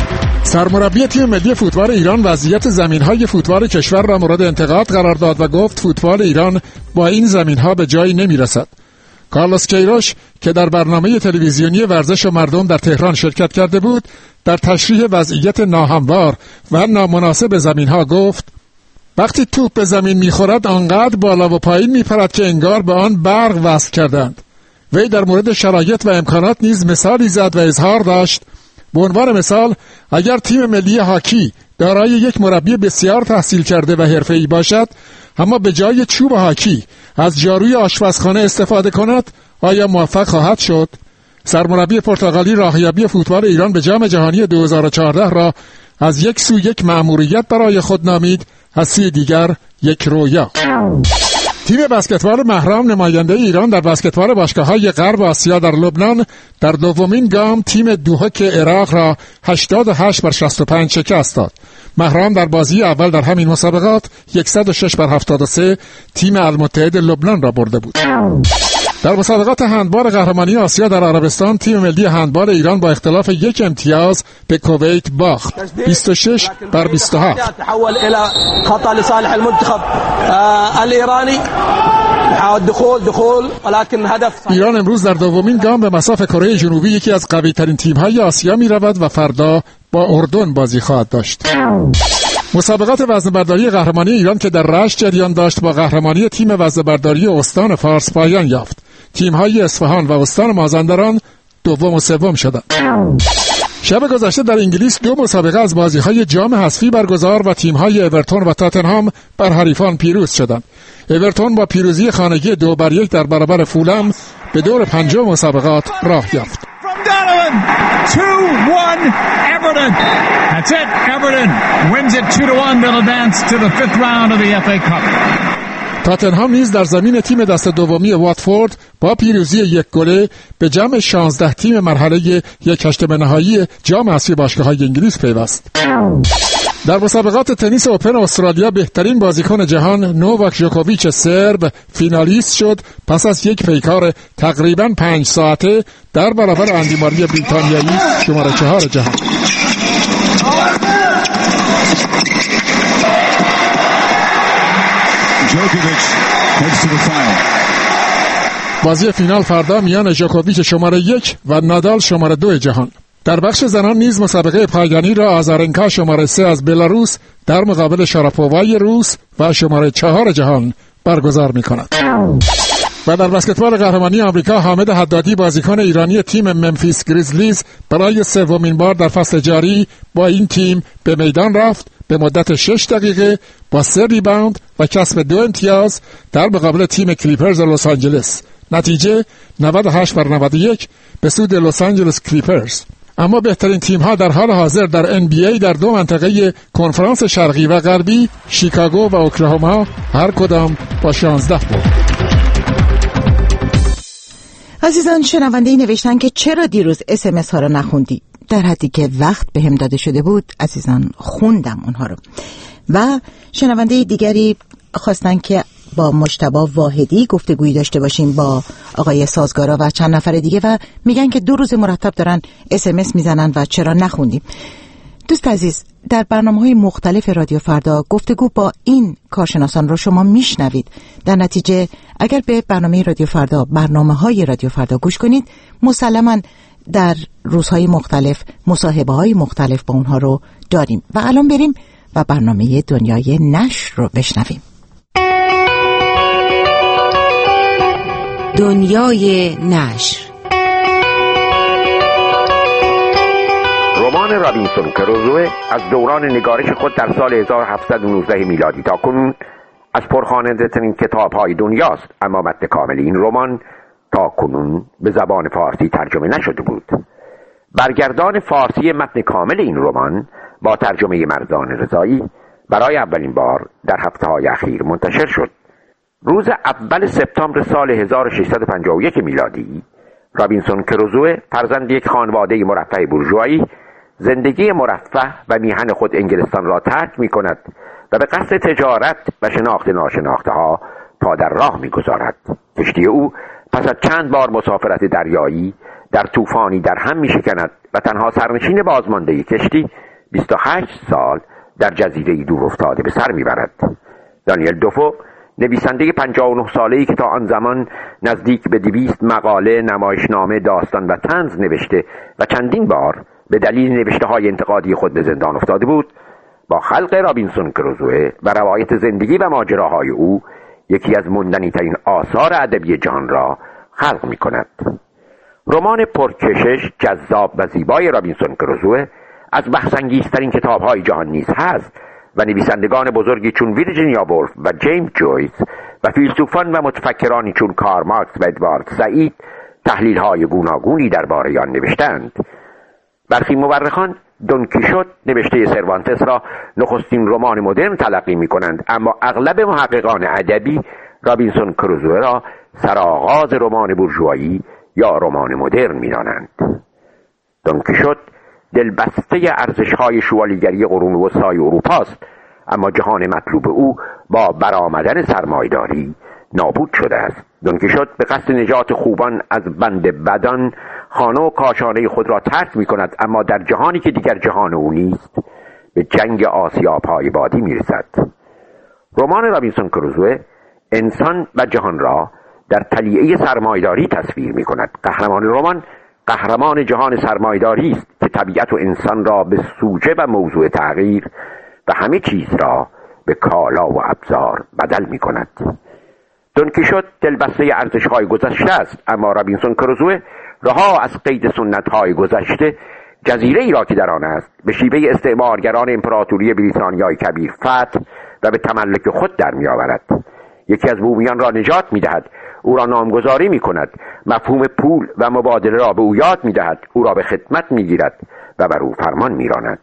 سرمربی تیم ملی فوتبال ایران وضعیت زمین‌های فوتبال کشور را مورد انتقاد قرار داد و گفت فوتبال ایران با این زمین‌ها به جایی نمی‌رسد. کارلوس کیروش که در برنامه تلویزیونی ورزش و مردم در تهران شرکت کرده بود، در تشریح وضعیت ناهموار و نامناسب زمین‌ها گفت: وقتی توپ به زمین می‌خورد آنقدر بالا و پایین می‌پرد که انگار به آن برق وصل کردند. وی در مورد شرایط و امکانات نیز مثالی زد و اظهار داشت: به عنوان مثال اگر تیم ملی هاکی دارای یک مربی بسیار تحصیل کرده و حرفه‌ای باشد، اما به جای چوب هاکی از جاروی آشپزخانه استفاده کند، آیا موفق خواهد شد؟ سرمربی پرتغالی راهیابی فوتبال ایران به جام جهانی دو هزار و چهارده را از یک سو یک مأموریت برای خود نامید، از سوی دیگر یک رویا. تیم بسکتبال مهرام نماینده ایران در بسکتبال باشگاه‌های غرب آسیا در لبنان در دومین گام تیم دوحک عراق را هشتاد و هشت بر شصت و پنج شکست داد. مهرام در بازی اول در همین مسابقات صد و شش بر هفتاد و سه تیم المتحد لبنان را برده بود. در مسابقات هندبال قهرمانی آسیا در عربستان تیم ملی هندبال ایران با اختلاف یک امتیاز به کویت باخت، بیست و شش بر بیست و هفت. تحول الى خطا لصالح المنتخب الايراني. دخول دخول ولكن هدف. ایران امروز در دومین گام به مصاف کره جنوبی، یکی از قوی ترین تیم های آسیا می رود و فردا با اردن بازی خواهد داشت. مسابقات وزنه‌برداری قهرمانی ایران که در رشت جریان داشت با قهرمانی تیم وزنه‌برداری استان فارس پایان یافت. تیم‌های اصفهان و استان مازندران دوم و سوم شدند. شب گذشته در انگلیس دو مسابقه از بازی‌های جام حذفی برگزار و تیم‌های اورتون و تاتنهام بر حریفان پیروز شدند. اورتون با پیروزی خانگی دو بر یک در برابر فولام به دور پنجم مسابقات راه یافت. two one Everton. That's it. Everton wins it two to one. They'll advance to the fifth round of the اف ای Cup. تاتنهام نیز در زمین تیم دست دومی واتفورد با پیروزی یک گله به جمع شانزده تیم مرحله یک هشتم نهایی جام حذفی باشگاه‌های انگلیس پیوست. در مسابقات تنیس اوپن استرالیا بهترین بازیکن جهان نوواک جوکوویچ سرب فینالیست شد پس از یک پیکار تقریباً پنج ساعته در برابر اندی ماری بریتانیایی شماره چهار جهان. بازی فینال فردا میان جوکوویچ شماره یک و نادال شماره دو جهان. در بخش زنان نیز مسابقه پایانی را آزارنکا شماره سه از بلاروس در مقابل شاراپووای روس و شماره چهار جهان برگزار می کند. و در بسکتبال قهرمانی آمریکا حامد حدادی بازیکن ایرانی تیم ممفیس گریزلیز برای سومین بار در فصل جاری با این تیم به میدان رفت. به مدت شش دقیقه با سه ریباوند و کسب دو امتیاز در مقابل تیم کلیپرز لس آنجلس. نتیجه نود و هشت بر نود و یک به سود لس آنجلس کلیپرز. اما بهترین تیم‌ها در حال حاضر در ان بی ای در دو منطقه کنفرانس شرقی و غربی شیکاگو و اوکلاهوما هر کدام با شانزده برد. عزیزان شنونده نوشتن که چرا دیروز اس ام اس ها رو نخوندی؟ در حدی که وقت به هم داده شده بود عزیزان خوندم اونها رو. و شنونده دیگری خواستن که با مجتبی واحدی گفتگویی داشته باشیم، با آقای سازگارا و چند نفر دیگه، و میگن که دو روز مرتب دارن اس ام اس میزنن و چرا نخوندیم. دوست عزیز، در برنامه‌های مختلف رادیو فردا گفتگو با این کارشناسان رو شما میشنوید. در نتیجه اگر به برنامه رادیو فردا، برنامه‌های رادیو فردا گوش کنید، مسلماً در روزهای مختلف مصاحبه‌های مختلف با اونها رو داریم. و الان بریم و برنامه دنیای نشر رو بشنویم. دنیای نشر. رمان رابینسون کروزو از دوران نگارش خود در سال هزار و هفتصد و نوزده میلادی تا کنون از پرخواننده‌ترین کتاب‌های دنیاست، اما متن کامل این رمان تا کنون به زبان فارسی ترجمه نشده بود. برگردان فارسی متن کامل این رمان با ترجمه مرزان رضایی برای اولین بار در هفته‌های اخیر منتشر شد. روز اول سپتامبر سال هزار و ششصد و پنجاه و یک میلادی رابینسون کروزو فرزند یک خانواده مرفه بورژوایی زندگی مرفه و میهن خود انگلستان را ترک می کند و به قصد تجارت و شناخت ناشناخته ها پا در راه می گذارد. کشتی او پس از چند بار مسافرت دریایی در طوفانی در هم می شکند و تنها سرنشین بازمانده کشتی بیست و هشت سال در جزیره دور افتاده به سر میبرد. دانیل دوفو نویسنده پنجاه و نه ساله‌ای که تا آن زمان نزدیک به دویست مقاله، نمایشنامه، داستان و طنز نوشته و چندین بار به دلیل نوشته‌های انتقادی خود به زندان افتاده بود، با خلق رابینسون کروزوه و روایت زندگی و ماجراهای او یکی از ماندنی‌ترین آثار ادبی جهان را خلق می‌کند. رمان پرکشش، جذاب و زیبای رابینسون کروزوه از بحث‌انگیزترین کتاب‌های جهان نیز هست و نویسندگان بزرگی چون ویرجینیا وولف و جیمز جویس و فیلسوفان و متفکرانی چون کارل مارکس و ادوارد سعید تحلیل‌های گوناگونی درباره آن نوشتند. برخی مورخان دون کیشوت نوشته سروانتس را نخستین رمان مدرن تلقی می‌کنند، اما اغلب محققان ادبی رابینسون کروزوه را سرآغاز رمان بورژوایی یا رمان مدرن می‌دانند. دون کیشوت دلبسته ارزش‌های شوالیگری قرون وسطای اروپا است، اما جهان مطلوب او با برآمدن سرمایه‌داری نابود شده است. دون کیشوت به قصد نجات خوبان از بند بدان خانه و کاشانه خود را ترک می‌کند، اما در جهانی که دیگر جهان او نیست به جنگ آسیا پایبادی می‌رسد. رمان رابینسون کروزوه انسان و جهان را در تلیعه سرمایه‌داری تصویر می‌کند. قهرمان رمان قهرمان جهان سرمایه‌داری است که طبیعت و انسان را به سوژه و موضوع تغییر و همه چیز را به کالا و ابزار بدل می‌کند. دون کیشوت دلبسته ارزش‌های گذشته است، اما رابینسون کروزوه رها از قید سنت‌های گذشته جزیره‌ای را که در آن است به شیوه استعمارگران امپراتوری بریتانیای کبیر فتح و به تملک خود در می‌آورد. یکی از بومیان را نجات می‌دهد، او را نامگذاری می‌کند، مفهوم پول و مبادله را به او یاد می‌دهد، او را به خدمت می‌گیرد و بر او فرمان می‌راند.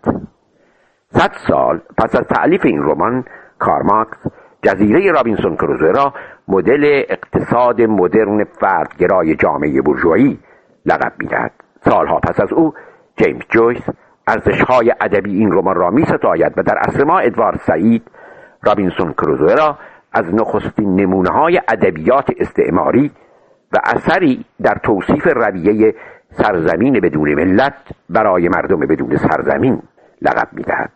صد سال پس از تألیف این رمان، کارل مارکس جزیره رابینسون کروزوه را مدل اقتصاد مدرن فردگرای جامعه بورژوایی لقب می‌دهد. سالها پس از او جیمز جویس ارزش‌های ادبی این رمان را می‌ستاید و در عصر ما ادوارد سعید رابینسون کروزوه را از نخستین نمونه‌های ادبیات استعماری و اثری در توصیف رویه سرزمین بدون ملت برای مردم بدون سرزمین لقب می‌دهد.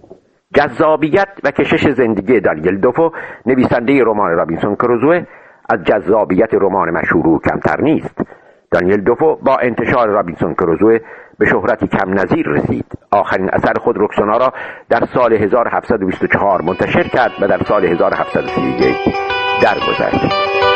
جذابیت و کشش زندگی دانیل دوفو نویسنده رمان رابینسون کروزوه از جذابیت رمان مشهور او کمتر نیست. دانیل دوفو با انتشار رابینسون کروزوه به شهرتی کم نظیر رسید. آخرین اثر خود رکسونا را در سال هزار و هفتصد و بیست و چهار منتشر کرد و در سال هزار و هفتصد و سی و یک درگذشت.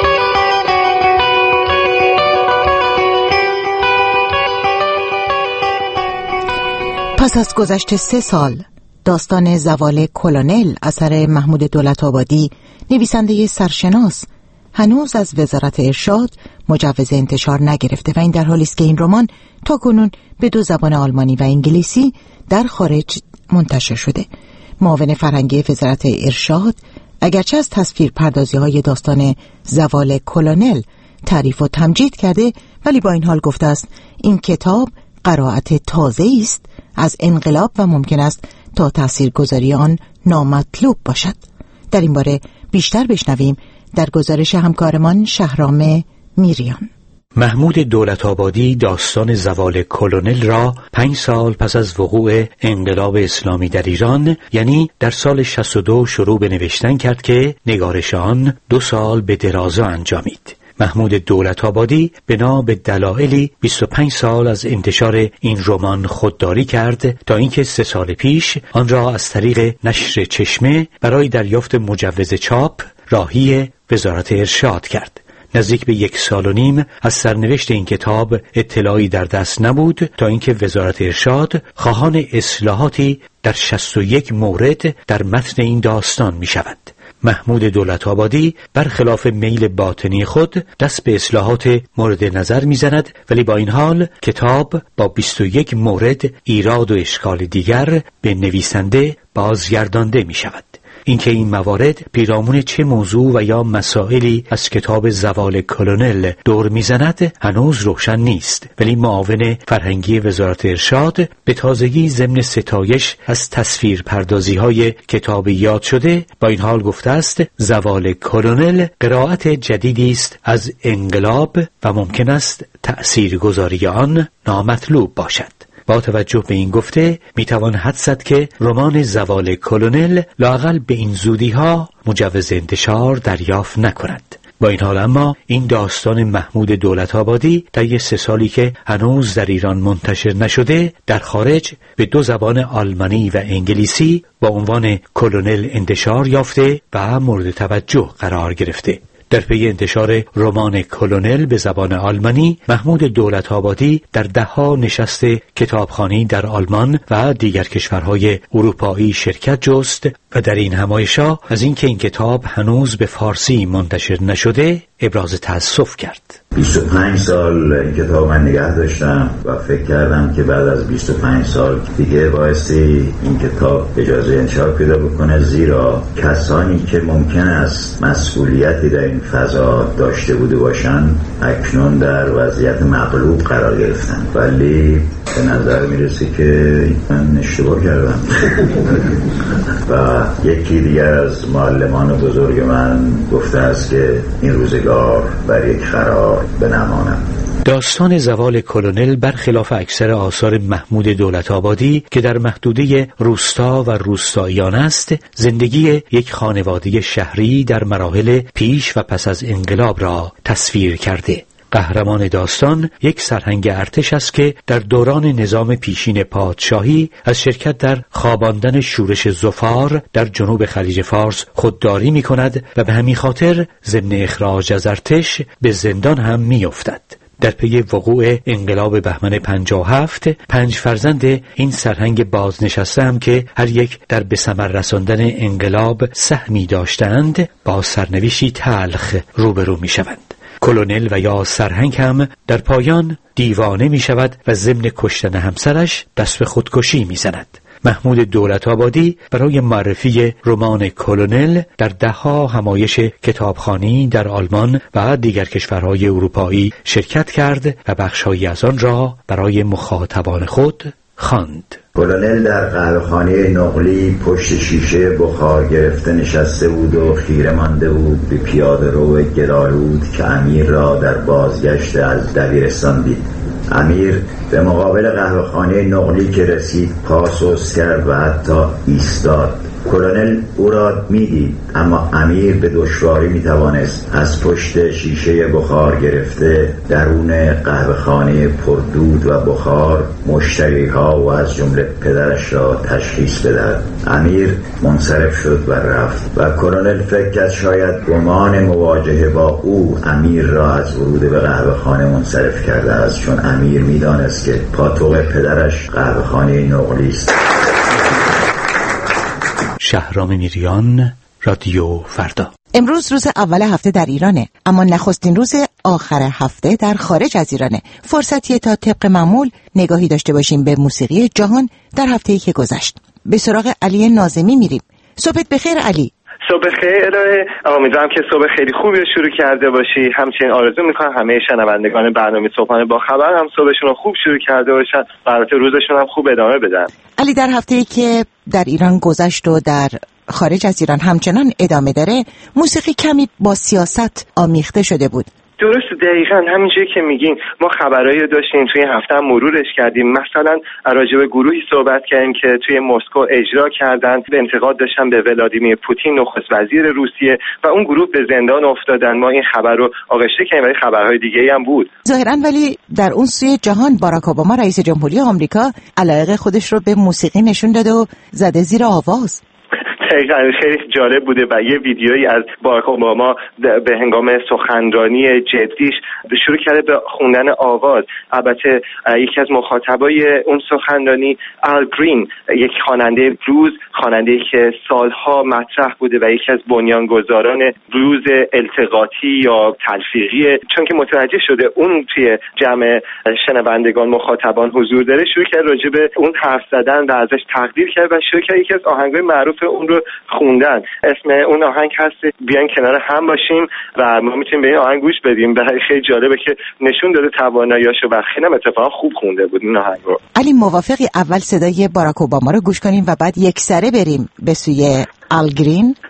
پس از گذشت سه سال داستان زوال کلونل اثر محمود دولت‌آبادی نویسنده سرشناس هنوز از وزارت ارشاد مجوز انتشار نگرفته و این در حالی است که این رمان تا کنون به دو زبان آلمانی و انگلیسی در خارج منتشر شده. معاون فرهنگی وزارت ارشاد اگرچه از تصویر پردازی های داستان زوال کلونل تعریف و تمجید کرده، ولی با این حال گفته است این کتاب قرائت تازه است از انقلاب و ممکن است تا تاثیرگذاری آن نامطلوب باشد. در این باره بیشتر بشنویم در گزارش همکارمان شهرام میریان. محمود دولت‌آبادی داستان زوال کلونل را پنج سال پس از وقوع انقلاب اسلامی در ایران، یعنی در سال شصت و دو شروع به نوشتن کرد که نگارش آن دو سال به درازا انجامید. محمود دولت‌آبادی بنا به دلایلی بیست و پنج سال از انتشار این رمان خودداری کرد تا اینکه سه سال پیش آن را از طریق نشر چشمه برای دریافت مجوز چاپ راهی وزارت ارشاد کرد. نزدیک به یک سال و نیم از سرنوشت این کتاب اطلاعی در دست نبود تا اینکه وزارت ارشاد خواهان اصلاحاتی در شصت و یک مورد در متن این داستان می شود. محمود دولت‌آبادی برخلاف میل باطنی خود دست به اصلاحات مورد نظر می‌زند، ولی با این حال کتاب با بیست و یک مورد ایراد و اشکال دیگر به نویسنده بازگردانده می‌شود. اینکه این موارد پیرامون چه موضوع و یا مسائلی از کتاب زوال کلونل دور میزند هنوز روشن نیست، ولی معاون فرهنگی وزارت ارشاد به تازگی ضمن ستایش از تصویر پردازی های کتاب یاد شده با این حال گفته است زوال کلونل قرائت جدیدی است از انقلاب و ممکن است تأثیرگذاری آن نامطلوب باشد. با توجه به این گفته میتوان حدس زد که رمان زوال کلونل لااقل به این زودی‌ها مجوز انتشار دریافت نکند. با این حال اما این داستان محمود دولت‌آبادی در یک سه سالی که هنوز در ایران منتشر نشده در خارج به دو زبان آلمانی و انگلیسی با عنوان کلونل انتشار یافته و مورد توجه قرار گرفته. در پی انتشار رمان کلونل به زبان آلمانی، محمود دولت‌آبادی در ده‌ها نشست کتابخوانی در آلمان و دیگر کشورهای اروپایی شرکت جست و در این همایش‌ها از اینکه این کتاب هنوز به فارسی منتشر نشده ابراز تأسف کرد. بیست و پنج سال این کتاب من نگه داشتم و فکر کردم که بعد از بیست و پنج سال دیگه بایستی این کتاب اجازه انتشار پیدا بکنه، زیرا کسانی که ممکن است مسئولیتی در این فضا داشته بوده باشن اکنون در وضعیت مغلوب قرار گرفتن. ولی به نظر میرسه که من اشتباه کردم و یکی دیگر از معلمان بزرگ من گفته است که این روزگار بر یک قرار بنمانم. داستان زوال کلونل برخلاف اکثر آثار محمود دولت‌آبادی که در محدوده روستا و روستاییان است، زندگی یک خانواده شهری در مراحل پیش و پس از انقلاب را تصویر کرده. قهرمان داستان یک سرهنگ ارتش است که در دوران نظام پیشین پادشاهی از شرکت در خواباندن شورش ظفار در جنوب خلیج فارس خودداری می کند و به همین خاطر ضمن اخراج از ارتش به زندان هم می افتد. در پی وقوع انقلاب بهمن پنجاه و هفت پنج فرزند این سرهنگ بازنشسته هم که هر یک در به ثمر رساندن انقلاب سهمی داشتند با سرنوشتی تلخ روبرو می شوند. کلونل و یا سرهنگ هم در پایان دیوانه می شود و ضمن کشتن همسرش دست به خودکشی می زند. محمود دولت‌آبادی برای معرفی رمان کلونل در ده‌ها همایش کتابخوانی در آلمان و دیگر کشورهای اروپایی شرکت کرد و بخش‌هایی از آن را برای مخاطبان خود خواند. کلونل در قهوه‌خانه نقلی پشت شیشه بخار گرفته نشسته بود و خیره مانده بود به پیاده رو گلالود که امیر را در بازگشت از دبیرستان دید. امیر به مقابل قهوه‌خانه نقلی که رسید پا سست کرد و حتی ایستاد. کلونل او را میدید، اما امیر به دشواری میتوانست از پشت شیشه بخار گرفته درون قهوه‌خانه پردود و بخار مشتری‌ها و از جمله پدرش را تشخیص بدهد. امیر منصرف شد و رفت و کلونل فکر کرد شاید گمان مواجهه با او امیر را از ورود به قهوه‌خانه منصرف کرده است، چون امیر میدانست که پاتوق پدرش قهوه‌خانه نقلی است. شهرام میریان، رادیو فردا. امروز روز اول هفته در ایرانه، اما نخستین روز آخر هفته در خارج از ایرانه. فرصتیه تا طبق معمول نگاهی داشته باشیم به موسیقی جهان در هفته‌ای که گذشت. به سراغ علی ناظمی میریم. صبحت بخیر علی. صبح خیر. امیدوارم که صبح خیلی خوبی رو شروع کرده باشی. همچنین آرزو میکنم همه شنوندگان برنامه صبحانه با خبر هم صبحشون رو خوب شروع کرده باشن و البته روزشون هم خوب ادامه بدن. علی، در هفته‌ای که در ایران گذشت و در خارج از ایران همچنان ادامه داره، موسیقی کمی با سیاست آمیخته شده بود. درست، دقیقاً همینجوری که میگین ما خبرایی داشتیم توی هفته هم مرورش کردیم. مثلا راجع به گروهی صحبت کردیم که توی مسکو اجرا کردن، به انتقاد داشتن به ولادیمیر پوتین نخست وزیر روسیه و اون گروه به زندان افتادن. ما این خبر رو آغشته کردیم ولی خبرهای دیگه‌ای هم بود ظاهراً. ولی در اون سوی جهان باراک اوباما رئیس جمهوری آمریکا علاقه خودش رو به موسیقی نشون داده و زده زیر آواز. خیلی جالب بوده و یه ویدیویی از باراک اوباما به هنگام سخنرانی جدیش شروع کرده به خوندن آواز. البته یکی از مخاطبای اون سخنرانی آل گرین، یک خواننده بلوز، خواننده‌ای که سالها مطرح بوده و یکی از بنیانگذاران بلوز التقاطی یا تلفیقی، چون که متوجه شده اون توی جمع شنوندگان مخاطبان حضور داره، شروع کرد راجع به اون حرف زدن و ازش تقدیر کرد و شروع کرد یکی از آهنگای معروف اون رو خوندن. اسم اون آهنگ هست بیان کنار هم باشیم و ما میتونیم به این آهنگ گوش بدیم. و خیلی جالبه که نشون داده تواناییاشو و خیلی هم اتفاقا خوب خونده بود این آهنگ رو. علی، موافقی اول صدای باراک اوباما رو گوش کنیم و بعد یک سره بریم به سوی آل گرین؟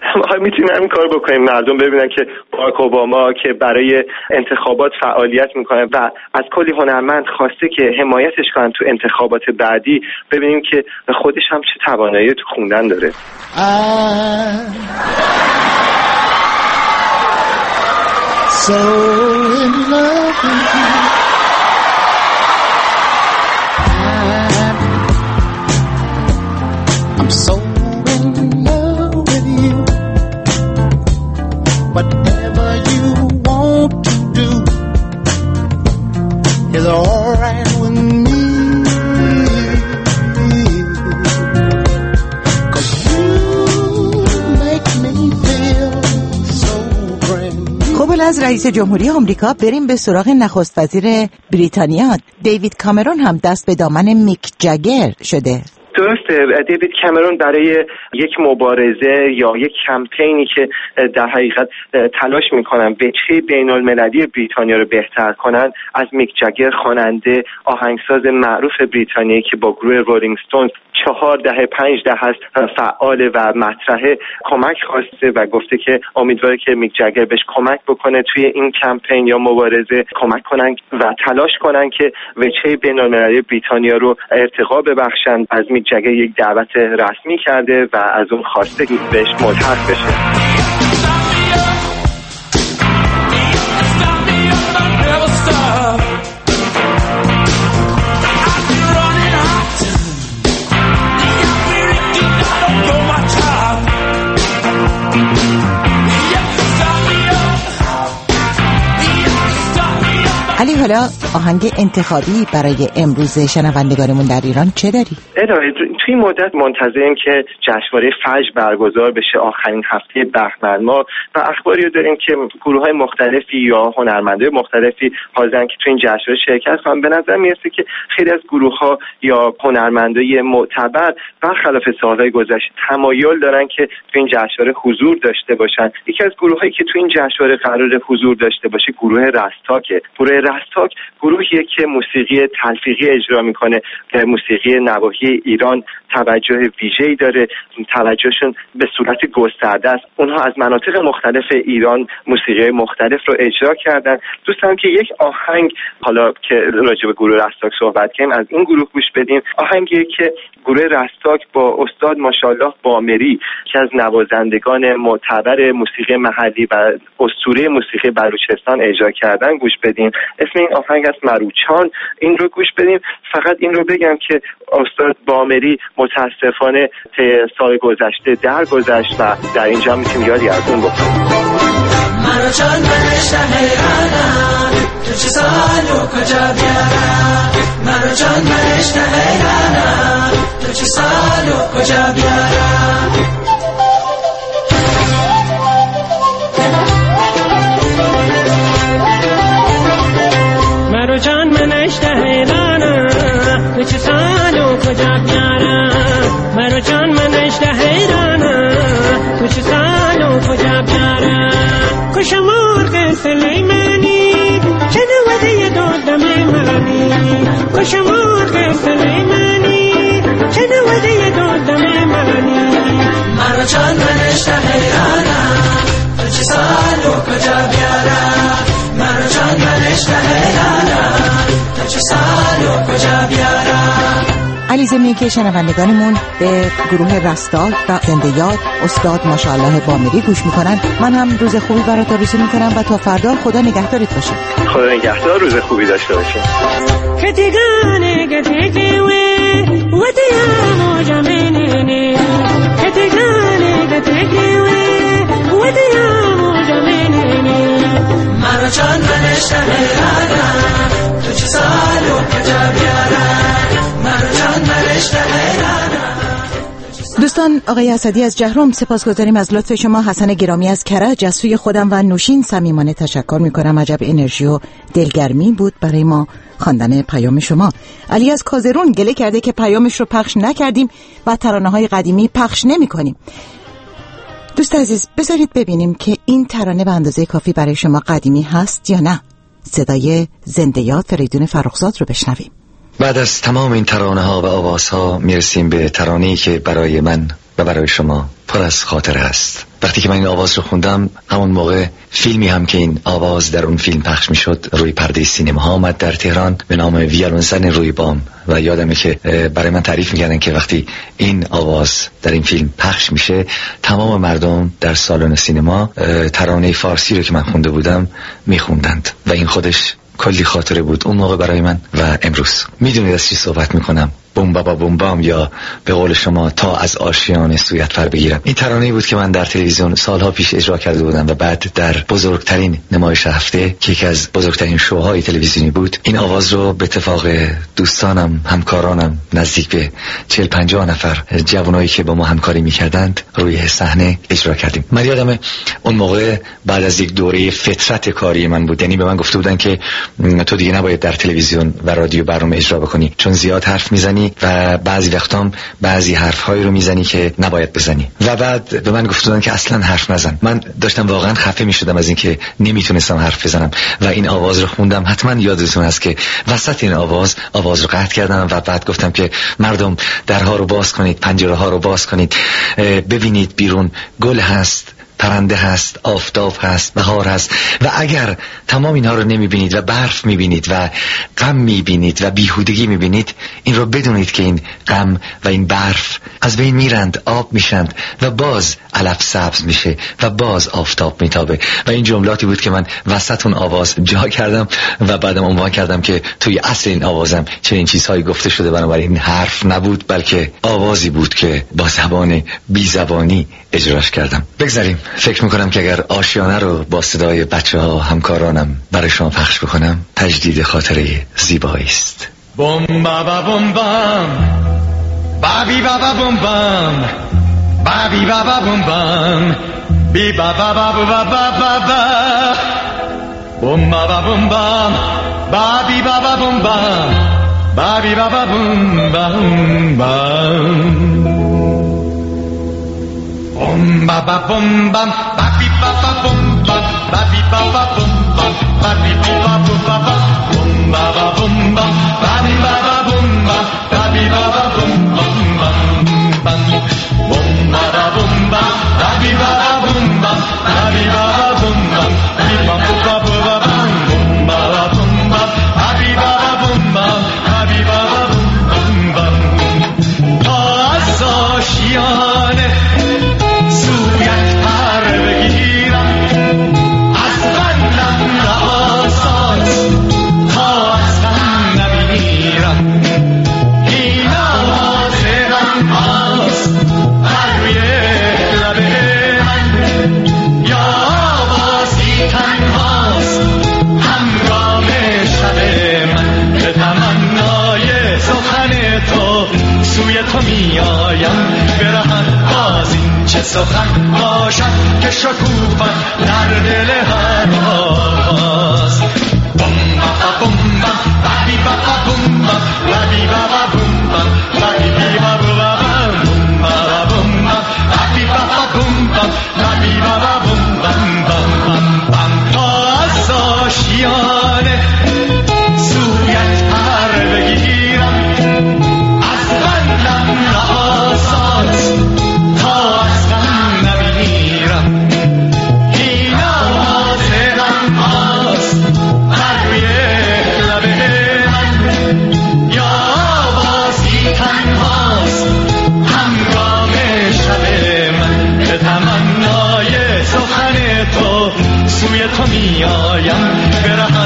میتونیم همین کار بکنیم، مردم ببینن که باراک اوباما که برای انتخابات فعالیت میکنه و از کلی هنرمند خواسته که حمایتش کنن تو انتخابات بعدی، ببینیم که خودش هم چه توانایی تو خوندن داره. So in love with you. I'm so in love with you. Whatever you want to do is all right with me. Cause you make me feel so brand. خب از رئیس جمهوری آمریکا بریم به سراغ نخست وزیر بریتانیا. دیوید کامرون هم دست به دامن میک جگر شده. درسته، دیوید کامرون برای یک مبارزه یا یک کمپینی که در حقیقت تلاش میکنن وجهه بین المللی بریتانیا رو بهتر کنن، از میک جگر خواننده آهنگساز معروف بریتانیایی که با گروه رولینگ استونز چهار دهه پنج دهه است فعال و مطرحه کمک خواسته و گفته که امیدواره که میک جگر بهش کمک بکنه توی این کمپین یا مبارزه، کمک کنن و تلاش کنن که وجهه بین المللی بریتانیا رو ارتقا ببخشن. از میک جگر یک دعوت رسمی کرده و از اون خواسته که بهش ملحق بشه. علی، حالا آهنگ انتخابی برای امروز شنوندگانمون در ایران چه داری؟ الهی توی مدت منتظریم که جشنواره فجر برگزار بشه آخرین هفته بهمن ماه و اخباری رو داریم که گروه‌های مختلفی یا هنرمندای مختلفی حاضرن که توی این جشنواره شرکت کنن. به نظر میاد که خیلی از گروه‌ها یا هنرمندای معتبر برخلاف سال‌های گذشته تمایل دارن که توی این جشنواره حضور داشته باشن. یکی از گروهایی که توی این جشنواره قرار حضور داشته باشه گروه رستاکه. گروه رستاک گروهیه که موسیقی تلفیقی اجرا میکنه، موسیقی نواحی ایران توجه ویژه‌ای داره، توجهشون به صورت گسترده است. اونها از مناطق مختلف ایران موسیقی مختلف رو اجرا کردن. دوست دارم که یک آهنگ، حالا که راجع به گروه رستاک صحبت کردیم، از این گروه گوش بدیم. آهنگی که گروه رستاک با استاد ماشاءالله بامری که از نوازندگان معتبر موسیقی محلی و اسطوره موسیقی بلوچستان اجرا کردن گوش بدیم. اسم این آهنگ است مروچان. این رو گوش بدیم. فقط این رو بگم که استاد بامری متاسفانه طی سال گذشته درگذشت و در اینجا میتونیم یادی از اون بکنیم. مروچان منش حیرانم تو چه سال و کجا بیارم، مروچان منش حیرانم تو چه سال و کجا بیارم. مروچان منش حیرانم تو چه سال و کجا بیارم، مروچان منش حیرانم تو چه سال و کجا بیارم. کش مرغ سلیمانی چنوده دادم منی، کش مرغ سلیمانی چنوده دادم منی. مروچان منش حیرانم تو چه سال و کجا بیارم، مروچان منش حیرانم تو چه سال و کجا بیارم. علی، ضمن که شنوندگانمون به گروه رستاک و زنده یاد استاد ماشاءالله بامری گوش میکنن، من هم روز خوبی برات آرزو میکنم و تا فردا خدا نگهدارت باشه. خدا نگهدار، روز خوبی داشته باشین. کتگانه گتگوه و دیامو جمینه، کتگانه گتگوه و دیامو جمینه. مروچان منش حیرانم تو چه سال و کجا بیارم، مروچان منش حیرانم. دوستان، آقای اسدی از جهرم سپاسگزاریم از لطف شما. حسن گرامی از کرج، از سوی خودم و نوشین صمیمانه تشکر میکنم. عجب انرژی و دلگرمی بود برای ما خواندن پیام شما. علی از کازرون گله کرده که پیامش رو پخش نکردیم و ترانه‌های قدیمی پخش نمی‌کنیم. دوست عزیز، بذارید ببینیم که این ترانه به اندازه کافی برای شما قدیمی هست یا نه. صدای زنده یاد فریدون فرخزاد رو بشنویم. بعد از تمام این ترانه ها و آوازها میرسیم به ترانه‌ای که برای من و برای شما پر از خاطره است. وقتی که من این آواز رو خوندم، همون موقع فیلمی هم که این آواز در اون فیلم پخش میشد روی پرده سینما ها آمد در تهران به نام ویولنزن روی بام و یادمه که برای من تعریف میکردن که وقتی این آواز در این فیلم پخش میشه تمام مردم در سالن سینما ترانه فارسی رو که من خونده بودم میخوندند و این خودش کلی خاطره بود اون موقع برای من و امروز. میدونید از چی صحبت میکنم؟ بوم بابا بوم بام، یا به قول شما تا از آشیانه سویت فر بگیرم. این ترانه‌ای بود که من در تلویزیون سالها پیش اجرا کرده بودم و بعد در بزرگترین نمایش هفته که یکی از بزرگترین شوهای تلویزیونی بود این آواز رو به اتفاق دوستانم، همکارانم، نزدیک به چهل پنجاه نفر جوانایی که با ما همکاری میکردند روی صحنه اجرا کردیم. من یادمه اون موقع بعد از یک دوره فطرت کاری من بود، یعنی به من گفته بودن که تو دیگه نباید در تلویزیون و رادیو برنامه اجرا بکنی چون زیاد حرف میزنی و بعضی وقتام بعضی حرف‌هایی رو میزنی که نباید بزنی. و بعد به من گفتن که اصلا حرف نزن. من داشتم واقعا خفه میشدم از اینکه نمیتونستم حرف بزنم و این آواز رو خوندم. حتما یادتون هست که وسط این آواز آواز رو قطع کردم و بعد گفتم که مردم درها رو باز کنید، پنجره ها رو باز کنید، ببینید بیرون گل هست، پرنده هست، آفتاب هست، بهار هست و اگر تمام اینها رو نمیبینید و برف میبینید و غم میبینید و بیهودگی میبینید، این رو بدونید که این غم و این برف از بین میرند، آب میشند و باز علف سبز میشه و باز آفتاب میتابه. و این جملاتی بود که من وسط اون آواز جا کردم و بعدم عنوان کردم که توی اصل این آوازم چنین چیزهایی گفته شده، بنابراین حرف نبود بلکه آوازی بود که با زبان بی زبانی اجراش کردم. بگذاریم. فکر میکنم که اگر آشیانه رو با صدای بچه ها همکارانم برای شما پخش بکنم تجدید خاطره زیبایی است. بوم بابا بوم بام بابی بابا بوم بام بابی بابا بوم بام بی بابا بابا بابا بابا بوم بابا بوم بام بابی بابا بوم بام بابی بابا بوم بام بام Bum ba ba bum bum ba bi ba ba bum bum ba bi ba ba bum bum ba bi ba ba bum ba ba bum ba ba bum bum ba bi ba ba bum bum ba bi ba ba bum bum bum bum bum ba ba bum bum ba bi ba ba bum bum ba bi ba ba bum bum bi ba ba ba ba bum ba ba bum bum ba bi ba ba bum bum ba bi ba ba bum bum bum آشیانه سخن باشد که شکوفت در دل هر آواز بوم با بوم با بابی با بوم با بابی با بوم با بابی با بوم با بوم با بابی با بوم با بابی با بوم بام بام بام از آشیانه سویت پر بگیرم از بندم آسان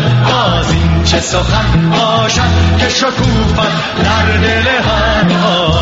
سخن باشد که شکوفت در دل هر